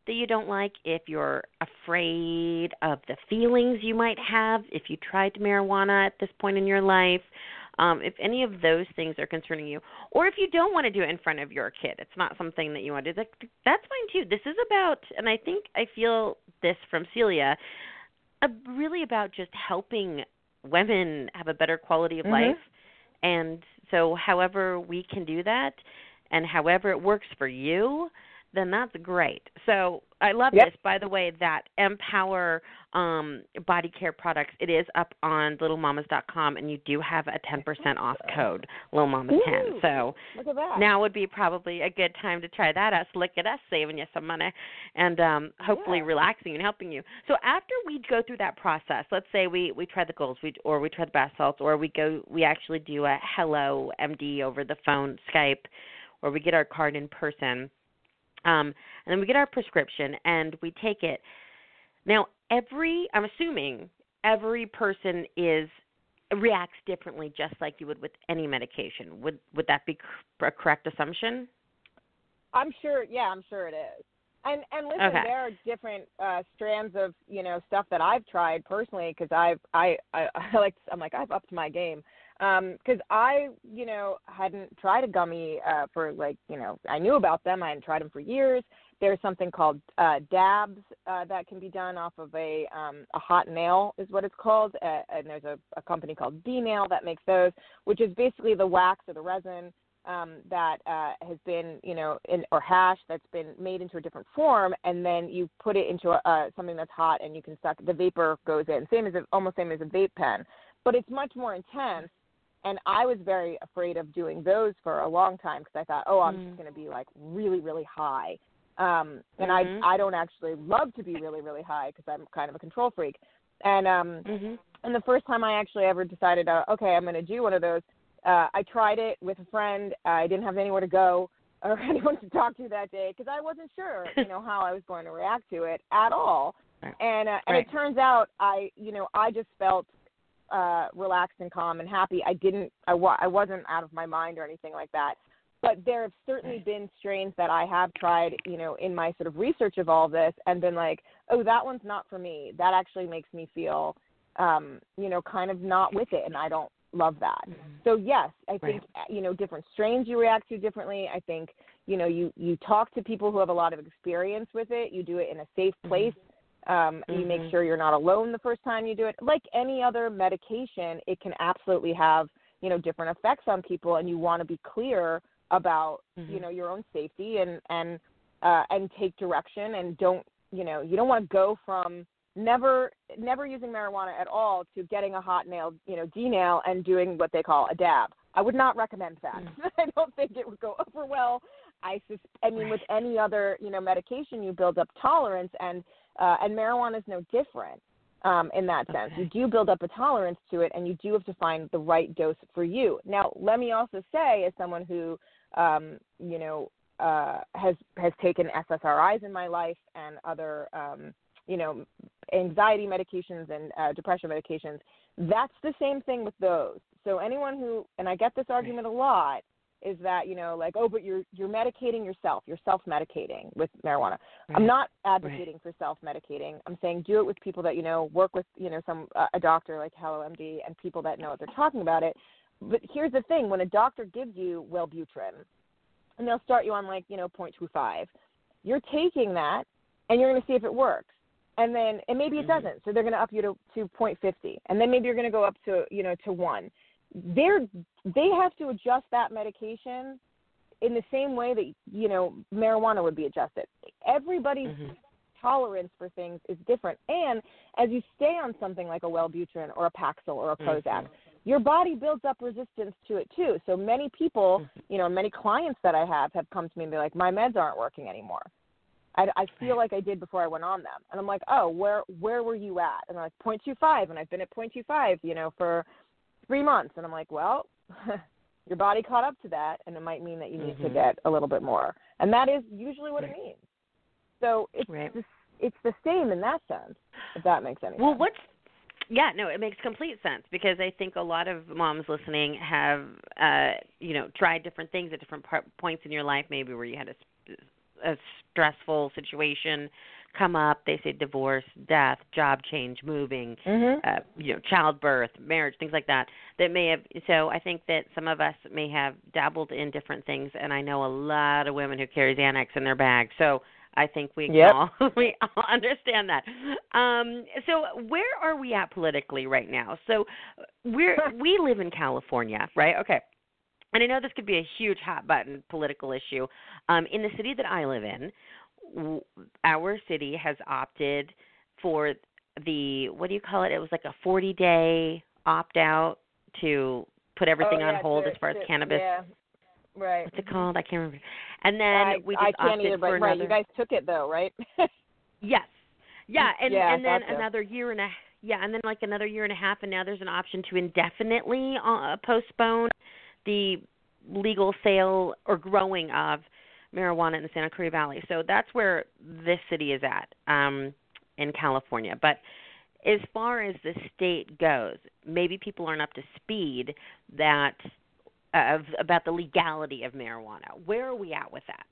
that you don't like, if you're afraid of the feelings you might have if you tried marijuana at this point in your life, um, if any of those things are concerning you, or if you don't want to do it in front of your kid, it's not something that you want to do, that's fine too. This is about, and I think I feel this from Celia, uh, really about just helping women have a better quality of mm-hmm. life. And so however we can do that and however it works for you, then that's great. So I love yep. this. By the way, that Empower um, body care products, it is up on little mamas dot com, and you do have a ten percent off code, little mamas ten. So look at that. Now would be probably a good time to try that out. So look at us saving you some money and um, hopefully yeah. relaxing and helping you. So after we go through that process, let's say we, we try the goals we, or we try the bath salts, or we go we actually do a Hello M D over the phone, Skype, or we get our card in person. Um, and then we get our prescription and we take it. Now, every, I'm assuming every person is reacts differently, just like you would with any medication. Would would that be a correct assumption? I'm sure. Yeah, I'm sure it is. And and listen, okay. there are different uh, strands of you know stuff that I've tried personally because I've I, I I like I'm like I've upped my game. Because um, I, you know, hadn't tried a gummy uh, for like, you know, I knew about them. I hadn't tried them for years. There's something called uh, dabs uh, that can be done off of a um, a hot nail is what it's called. Uh, and there's a, a company called D-Nail that makes those, which is basically the wax or the resin um, that uh, has been, you know, in, or hash that's been made into a different form. And then you put it into a, uh, something that's hot and you can suck, the vapor goes in. Same as a, almost same as a vape pen. But it's much more intense. And I was very afraid of doing those for a long time because I thought, oh, I'm mm. just going to be like really, really high. Um, and mm-hmm. I I don't actually love to be really, really high because I'm kind of a control freak. And um, mm-hmm. and the first time I actually ever decided, uh, okay, I'm going to do one of those, uh, I tried it with a friend. I didn't have anywhere to go or anyone to talk to that day because I wasn't sure, you know, how I was going to react to it at all. And uh, and right. it turns out I, you know, I just felt uh, relaxed and calm and happy. I didn't, I, wa- I wasn't out of my mind or anything like that. But there have certainly been strains that I have tried, you know, in my sort of research of all this and been like, oh, that one's not for me. That actually makes me feel, um, you know, kind of not with it. And I don't love that. Mm-hmm. So yes, I think, right. you know, different strains you react to differently. I think, you know, you, you talk to people who have a lot of experience with it. You do it in a safe place. Mm-hmm. Um, mm-hmm. You make sure you're not alone the first time you do it. Like any other medication, it can absolutely have, you know, different effects on people, and you want to be clear about, mm-hmm. you know, your own safety and, and, uh, and take direction and don't, you know, you don't want to go from never, never using marijuana at all to getting a hot nail, you know, D-nail and doing what they call a dab. I would not recommend that. Mm-hmm. I don't think it would go over well. I, sus- I mean, with any other, you know, medication, you build up tolerance, and uh, and marijuana is no different um, in that sense. Okay. You do build up a tolerance to it, and you do have to find the right dose for you. Now, let me also say, as someone who, um, you know, uh, has has taken S S R Is in my life and other, um, you know, anxiety medications and uh, depression medications, that's the same thing with those. So anyone who, and I get this argument a lot, is that, you know, like, oh, but you're you're medicating yourself. You're self-medicating with marijuana. Right. I'm not advocating right. for self-medicating. I'm saying do it with people that, you know, work with, you know, some uh, a doctor like Hello M D and people that know what they're talking about it. But here's the thing. When a doctor gives you Wellbutrin, and they'll start you on, like, you know, zero point two five, you're taking that, and you're going to see if it works. And then, and maybe it mm-hmm. doesn't, so they're going to up you to, to zero point five zero. And then maybe you're going to go up to, you know, to one. They're, they have to adjust that medication in the same way that, you know, marijuana would be adjusted. Everybody's mm-hmm. tolerance for things is different. And as you stay on something like a Wellbutrin or a Paxil or a Prozac, mm-hmm. your body builds up resistance to it too. So many people, mm-hmm. you know, many clients that I have have come to me and be like, my meds aren't working anymore. I, I feel like I did before I went on them. And I'm like, oh, where where were you at? And they're like, zero point two five, and I've been at zero point two five, you know, for three months. And I'm like, well, your body caught up to that, and it might mean that you need mm-hmm. to get a little bit more. And that is usually what right. it means. So it's right. the, it's the same in that sense, if that makes any well, sense. What's Yeah, no, it makes complete sense, because I think a lot of moms listening have, uh, you know, tried different things at different par- points in your life, maybe where you had a a stressful situation come up, they say divorce, death, job change, moving, Mm-hmm. uh, you know, childbirth, marriage, things like that, that may have, so I think that some of us may have dabbled in different things, and I know a lot of women who carry Xanax in their bag, so I think we Yep. can all, we all understand that. Um, so where are we at politically right now? So we're, we live in California, right? Okay. And I know this could be a huge hot button political issue. Um, in the city that I live in, w- our city has opted for the, what do you call it? It was like a forty-day opt-out to put everything oh, on yeah, hold to, as far to, as cannabis. Yeah, right. What's it called? I can't remember. And then I, we I just can't opted either, but for right, another. you guys took it though, right? Yes. Yeah, and Yeah, and then gotcha. another year and a yeah, and then like another year and a half, and now there's an option to indefinitely uh, postpone the legal sale or growing of marijuana in the Santa Cruz Valley. So that's where this city is at um, in California. But as far as the state goes, maybe people aren't up to speed that of about the legality of marijuana. Where are we at with that?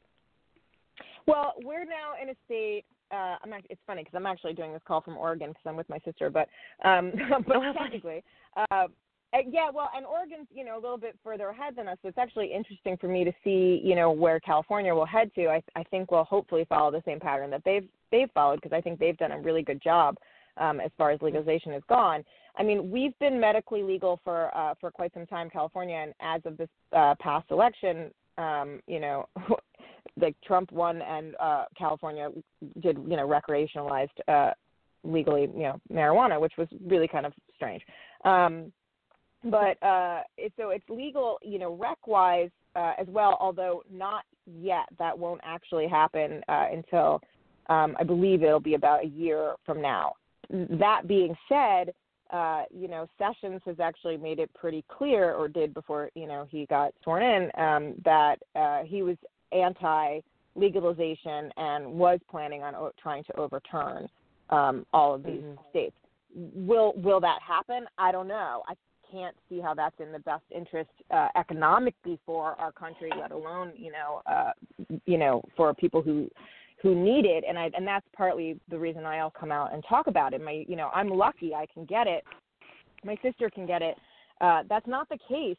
Well, we're now in a state. Uh, I'm act- it's funny because I'm actually doing this call from Oregon because I'm with my sister, but um, but Oh, technically, uh, uh, yeah. Well, and Oregon's you know a little bit further ahead than us, so it's actually interesting for me to see you know where California will head to. I I think we'll hopefully follow the same pattern that they've they've followed because I think they've done a really good job um, as far as legalization has gone. I mean, we've been medically legal for uh, for quite some time, California, and as of this uh, past election, um, you know. Like Trump won and uh, California did, you know, recreationalized uh, legally, you know, marijuana, which was really kind of strange. Um, but uh, it, so it's legal, you know, rec-wise uh, as well, although not yet. That won't actually happen uh, until um, I believe it'll be about a year from now. That being said, uh, you know, Sessions has actually made it pretty clear, or did before, you know, he got sworn in, um, that uh, he was anti-legalization and was planning on o- trying to overturn um, all of these mm-hmm. states. Will will that happen? I don't know. I can't see how that's in the best interest uh, economically for our country, let alone you know uh, you know for people who who need it. And I and that's partly the reason I'll come out and talk about it. My you know I'm lucky I can get it. My sister can get it. Uh, that's not the case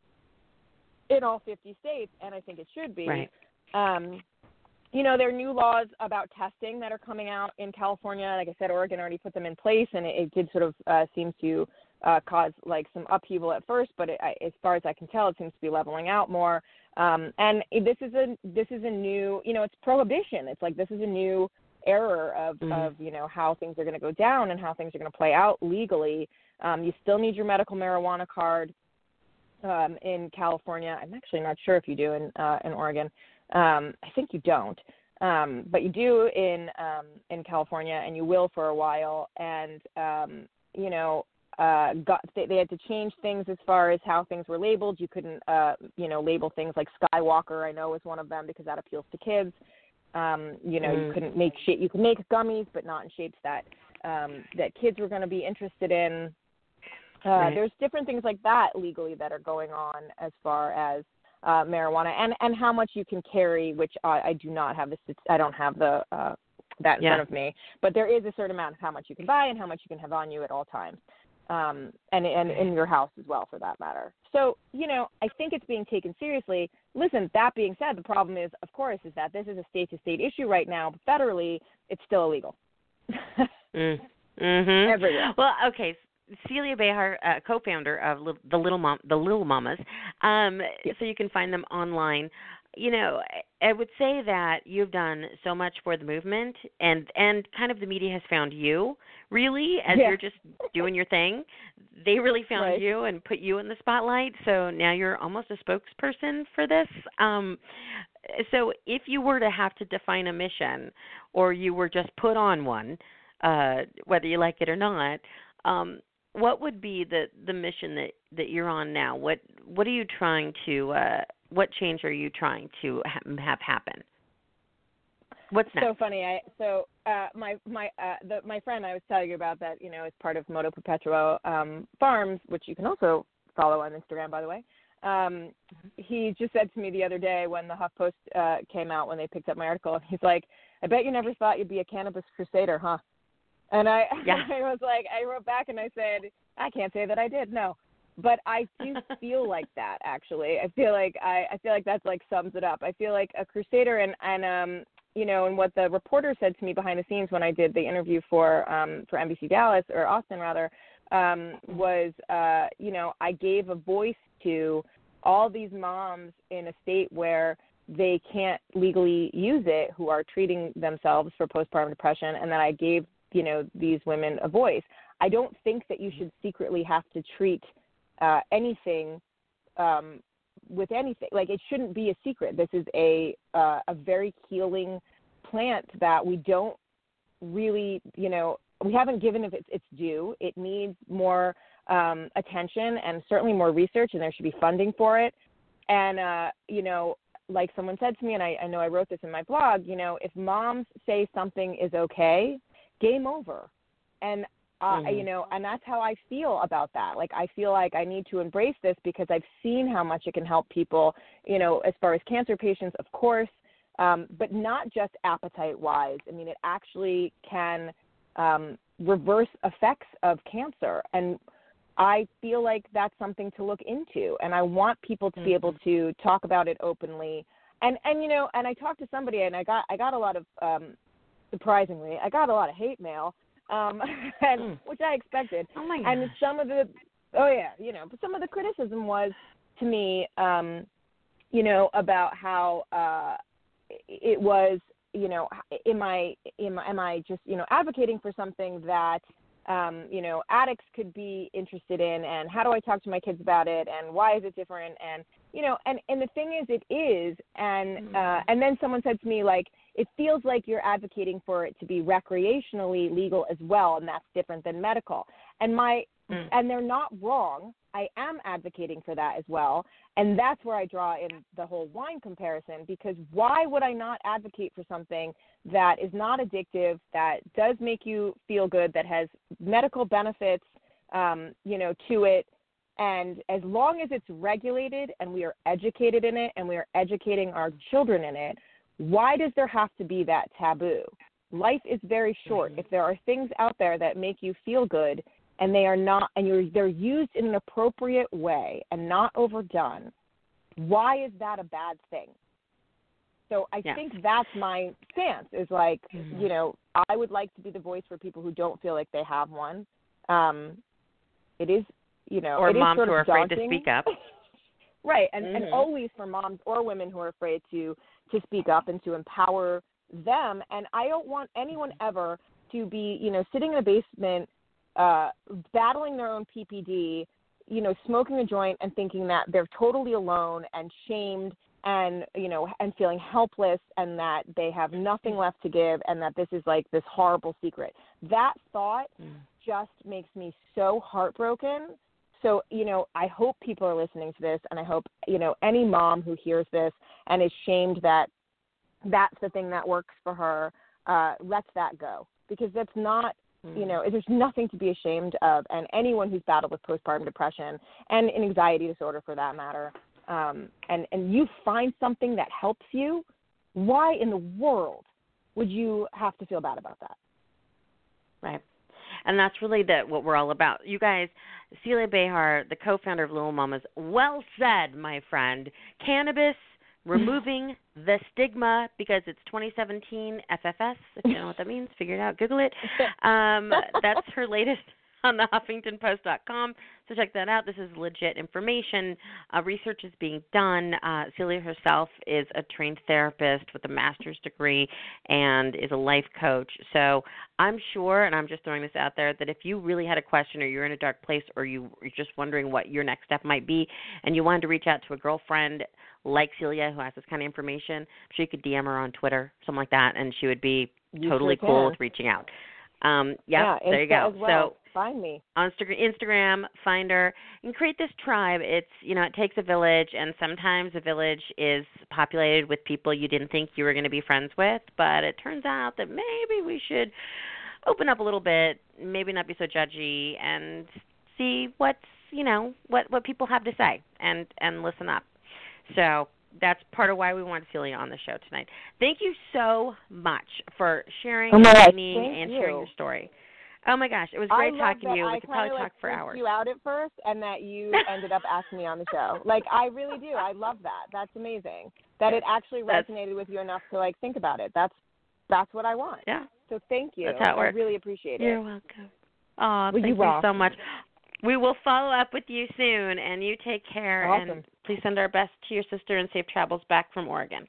in all fifty states, and I think it should be. Right. Um, you know, there are new laws about testing that are coming out in California. Like I said, Oregon already put them in place, and it, it did sort of uh, seem to uh, cause like some upheaval at first, but it, I, as far as I can tell, it seems to be leveling out more. Um, and this is a this is a new, you know, it's prohibition. It's like this is a new era of, mm-hmm. of you know, how things are going to go down and how things are going to play out legally. Um, you still need your medical marijuana card. Um, in California. I'm actually not sure if you do in uh, in Oregon. Um, I think you don't, um, but you do in um, in California, and you will for a while. And um, you know, uh, got, they, they had to change things as far as how things were labeled. You couldn't, uh, you know, label things like Skywalker. I know is one of them because that appeals to kids. Um, you know, mm. you couldn't make shape. You could make gummies, but not in shapes that um, that kids were going to be interested in. Uh, right. There's different things like that legally that are going on as far as uh, marijuana and, and how much you can carry, which I, I do not have. This, I don't have the uh, that in yeah. front of me. But there is a certain amount of how much you can buy and how much you can have on you at all times, um, and and in your house as well, for that matter. So you know, I think it's being taken seriously. Listen, that being said, the problem is, of course, is that this is a state-to-state issue right now. But federally, it's still illegal. mm. Mm-hmm. Everywhere. Well, okay. Celia Behar, uh, co-founder of Li- the Little Mom, the Little Mamas, um, so you can find them online. You know, I would say that you've done so much for the movement, and and kind of the media has found you, really, as yeah. you're just doing your thing. They really found right. you and put you in the spotlight, so now you're almost a spokesperson for this. Um, so if you were to have to define a mission, or you were just put on one, uh, whether you like it or not, um, what would be the, the mission that, that you're on now? What what are you trying to uh, what change are you trying to ha- have happen? What's next? So funny. I so uh, my my uh, the, my friend I was telling you about that, you know, is part of Moto Perpetuo um, Farms, which you can also follow on Instagram, by the way. Um, he just said to me the other day when the HuffPost uh, came out, when they picked up my article, he's like, I bet you never thought you'd be a cannabis crusader, huh? And I, yeah. I was like, I wrote back and I said, I can't say that I did, no. But I do feel like that, actually. I feel like I, I feel like that's like sums it up. I feel like a crusader, and, and um, you know, and what the reporter said to me behind the scenes when I did the interview for um, for N B C Dallas, or Austin rather, um, was, uh, you know, I gave a voice to all these moms in a state where they can't legally use it, who are treating themselves for postpartum depression, and that I gave, you know, these women a voice. I don't think that you should secretly have to treat uh, anything um, with anything. Like, it shouldn't be a secret. This is a uh, a very healing plant that we don't really, you know, we haven't given it its, its due. It needs more um, attention and certainly more research, and there should be funding for it. And, uh, you know, like someone said to me, and I, I know I wrote this in my blog, you know, if moms say something is okay, game over. And, uh, mm-hmm. you know, and that's how I feel about that. Like, I feel like I need to embrace this because I've seen how much it can help people, you know, as far as cancer patients, of course, um, but not just appetite-wise. I mean, it actually can um, reverse effects of cancer. And I feel like that's something to look into, and I want people to mm-hmm. be able to talk about it openly. And, and you know, and I talked to somebody, and I got I got a lot of, um, surprisingly, I got a lot of hate mail, um, and mm. which I expected. Oh my gosh. And some of the, oh yeah, you know, but some of the criticism was to me, um, you know, about how uh, it was, you know, am I, am, am I just, you know, advocating for something that, Um, you know, addicts could be interested in, and how do I talk to my kids about it, and why is it different? And, you know, and, and the thing is, it is, and uh, and then someone said to me, like, it feels like you're advocating for it to be recreationally legal as well, and that's different than medical. And my, mm. and they're not wrong. I am advocating for that as well, and that's where I draw in the whole wine comparison, because why would I not advocate for something that is not addictive, that does make you feel good, that has medical benefits, um, you know, to it, and as long as it's regulated and we are educated in it and we are educating our children in it, why does there have to be that taboo? Life is very short. Mm-hmm. If there are things out there that make you feel good, and they are not, and you're, they're used in an appropriate way and not overdone, why is that a bad thing? So I yeah. think that's my stance, is like, mm-hmm. you know, I would like to be the voice for people who don't feel like they have one. Um, it is, you know, or it moms is sort who are of afraid daunting. to speak up. Right, and, mm-hmm. and always for moms or women who are afraid to, to speak up and to empower them. And I don't want anyone ever to be, you know, sitting in a basement uh, battling their own P P D, you know, smoking a joint and thinking that they're totally alone and shamed and, you know, and feeling helpless, and that they have nothing left to give, and that this is like this horrible secret. That thought mm. just makes me so heartbroken. So, you know, I hope people are listening to this, and I hope, you know, any mom who hears this and is shamed that that's the thing that works for her, uh, lets that go, because that's not, you know, there's nothing to be ashamed of. And anyone who's battled with postpartum depression and an anxiety disorder for that matter, um, and, and you find something that helps you, why in the world would you have to feel bad about that? Right. And that's really the, what we're all about. You guys, Celia Behar, the co-founder of Little Mamas, well said, my friend. Cannabis, removing the stigma, because it's twenty seventeen F F S. If you don't know what that means, figure it out. Google it. Um, that's her latest on the Huffington Post dot com. So check that out. This is legit information. Uh, research is being done. Uh, Celia herself is a trained therapist with a master's degree and is a life coach. So I'm sure, and I'm just throwing this out there, that if you really had a question, or you're in a dark place, or you, you're just wondering what your next step might be, and you wanted to reach out to a girlfriend like Celia who has this kind of information, I'm sure you could D M her on Twitter, something like that, and she would be you totally sure cool with reaching out. Um, yep, yeah, there you go. Well. So find me on Instagram, find her, and create this tribe. It's, you know, it takes a village, and sometimes a village is populated with people you didn't think you were going to be friends with, but it turns out that maybe we should open up a little bit, maybe not be so judgy, and see what's you know, what, what people have to say and, and listen up. So that's part of why we want Celia on the show tonight. Thank you so much for sharing oh your God, meaning and you. sharing your story. Oh, my gosh. It was great I talking to you. I We could probably like talk for hours. you out at first, and that you ended up asking me on the show. Like, I really do. I love that. That's amazing. That it actually resonated with you enough to, like, think about it. That's that's what I want. Yeah. So thank you. That's how it works. I really appreciate it. You're welcome. Oh, well, thank you, you rock. so much. We will follow up with you soon, and you take care. Awesome. And please send our best to your sister and safe travels back from Oregon.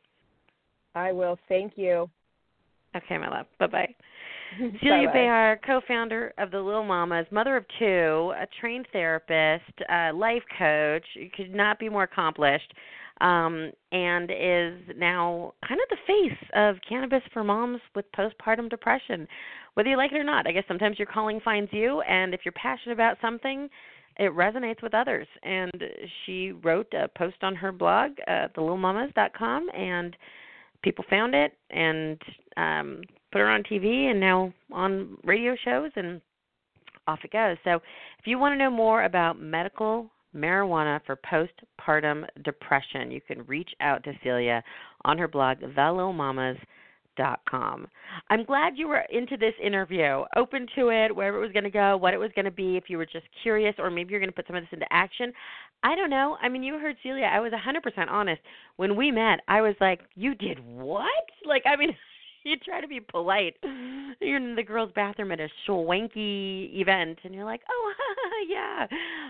I will. Thank you. Okay, my love. Bye-bye. Celia Bye-bye. Behar, co-founder of the Little Mamas, mother of two, a trained therapist, a life coach, you could not be more accomplished, um, and is now kind of the face of cannabis for moms with postpartum depression. Whether you like it or not, I guess sometimes your calling finds you, and if you're passionate about something, it resonates with others. And she wrote a post on her blog, uh, the little mamas dot com, and people found it and um, put her on T V and now on radio shows, and off it goes. So if you want to know more about medical marijuana for postpartum depression, you can reach out to Celia on her blog, the little mamas dot com. I'm glad you were into this interview, open to it, wherever it was going to go, what it was going to be, if you were just curious, or maybe you're going to put some of this into action. I don't know. I mean, you heard Celia. I was one hundred percent honest. When we met, I was like, you did what? Like, I mean, you try to be polite. You're in the girls' bathroom at a swanky event, and you're like, oh, yeah,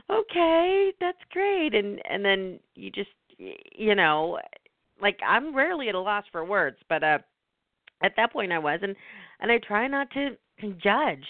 okay, that's great. And, and then you just, you know, like, I'm rarely at a loss for words, but uh, at that point I was, and, and I try not to judge,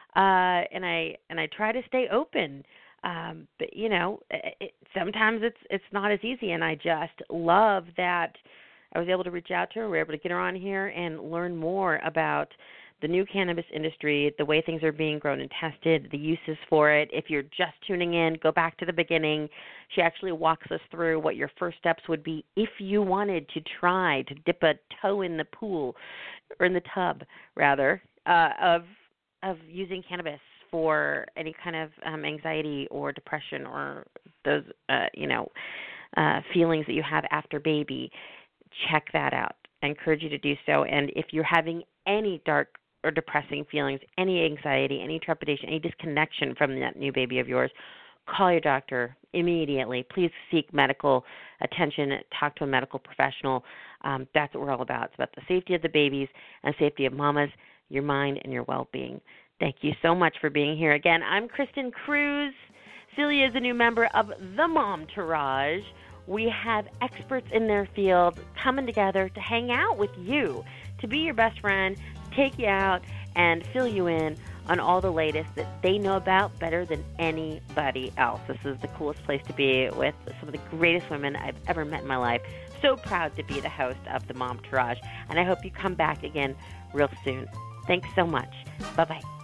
uh, and I and I try to stay open. Um, but you know, it, sometimes it's it's not as easy, and I just love that I was able to reach out to her. We were able to get her on here and learn more about the new cannabis industry, the way things are being grown and tested, the uses for it. If you're just tuning in, go back to the beginning. She actually walks us through what your first steps would be if you wanted to try to dip a toe in the pool, or in the tub, rather, uh, of of using cannabis for any kind of um, anxiety or depression or those, uh, you know, uh, feelings that you have after baby. Check that out. I encourage you to do so. And if you're having any dark or depressing feelings, any anxiety, any trepidation, any disconnection from that new baby of yours, call your doctor immediately. Please seek medical attention. Talk to a medical professional. Um, that's what we're all about. It's about the safety of the babies and safety of mamas, your mind, and your well-being. Thank you so much for being here. Again, I'm Kristen Cruz. Celia is a new member of the Momtourage. We have experts in their field coming together to hang out with you, to be your best friend, take you out, and fill you in on all the latest that they know about better than anybody else. This is the coolest place to be, with some of the greatest women I've ever met in my life. So proud to be the host of the Momtourage, and I hope you come back again real soon. Thanks so much. Bye-bye.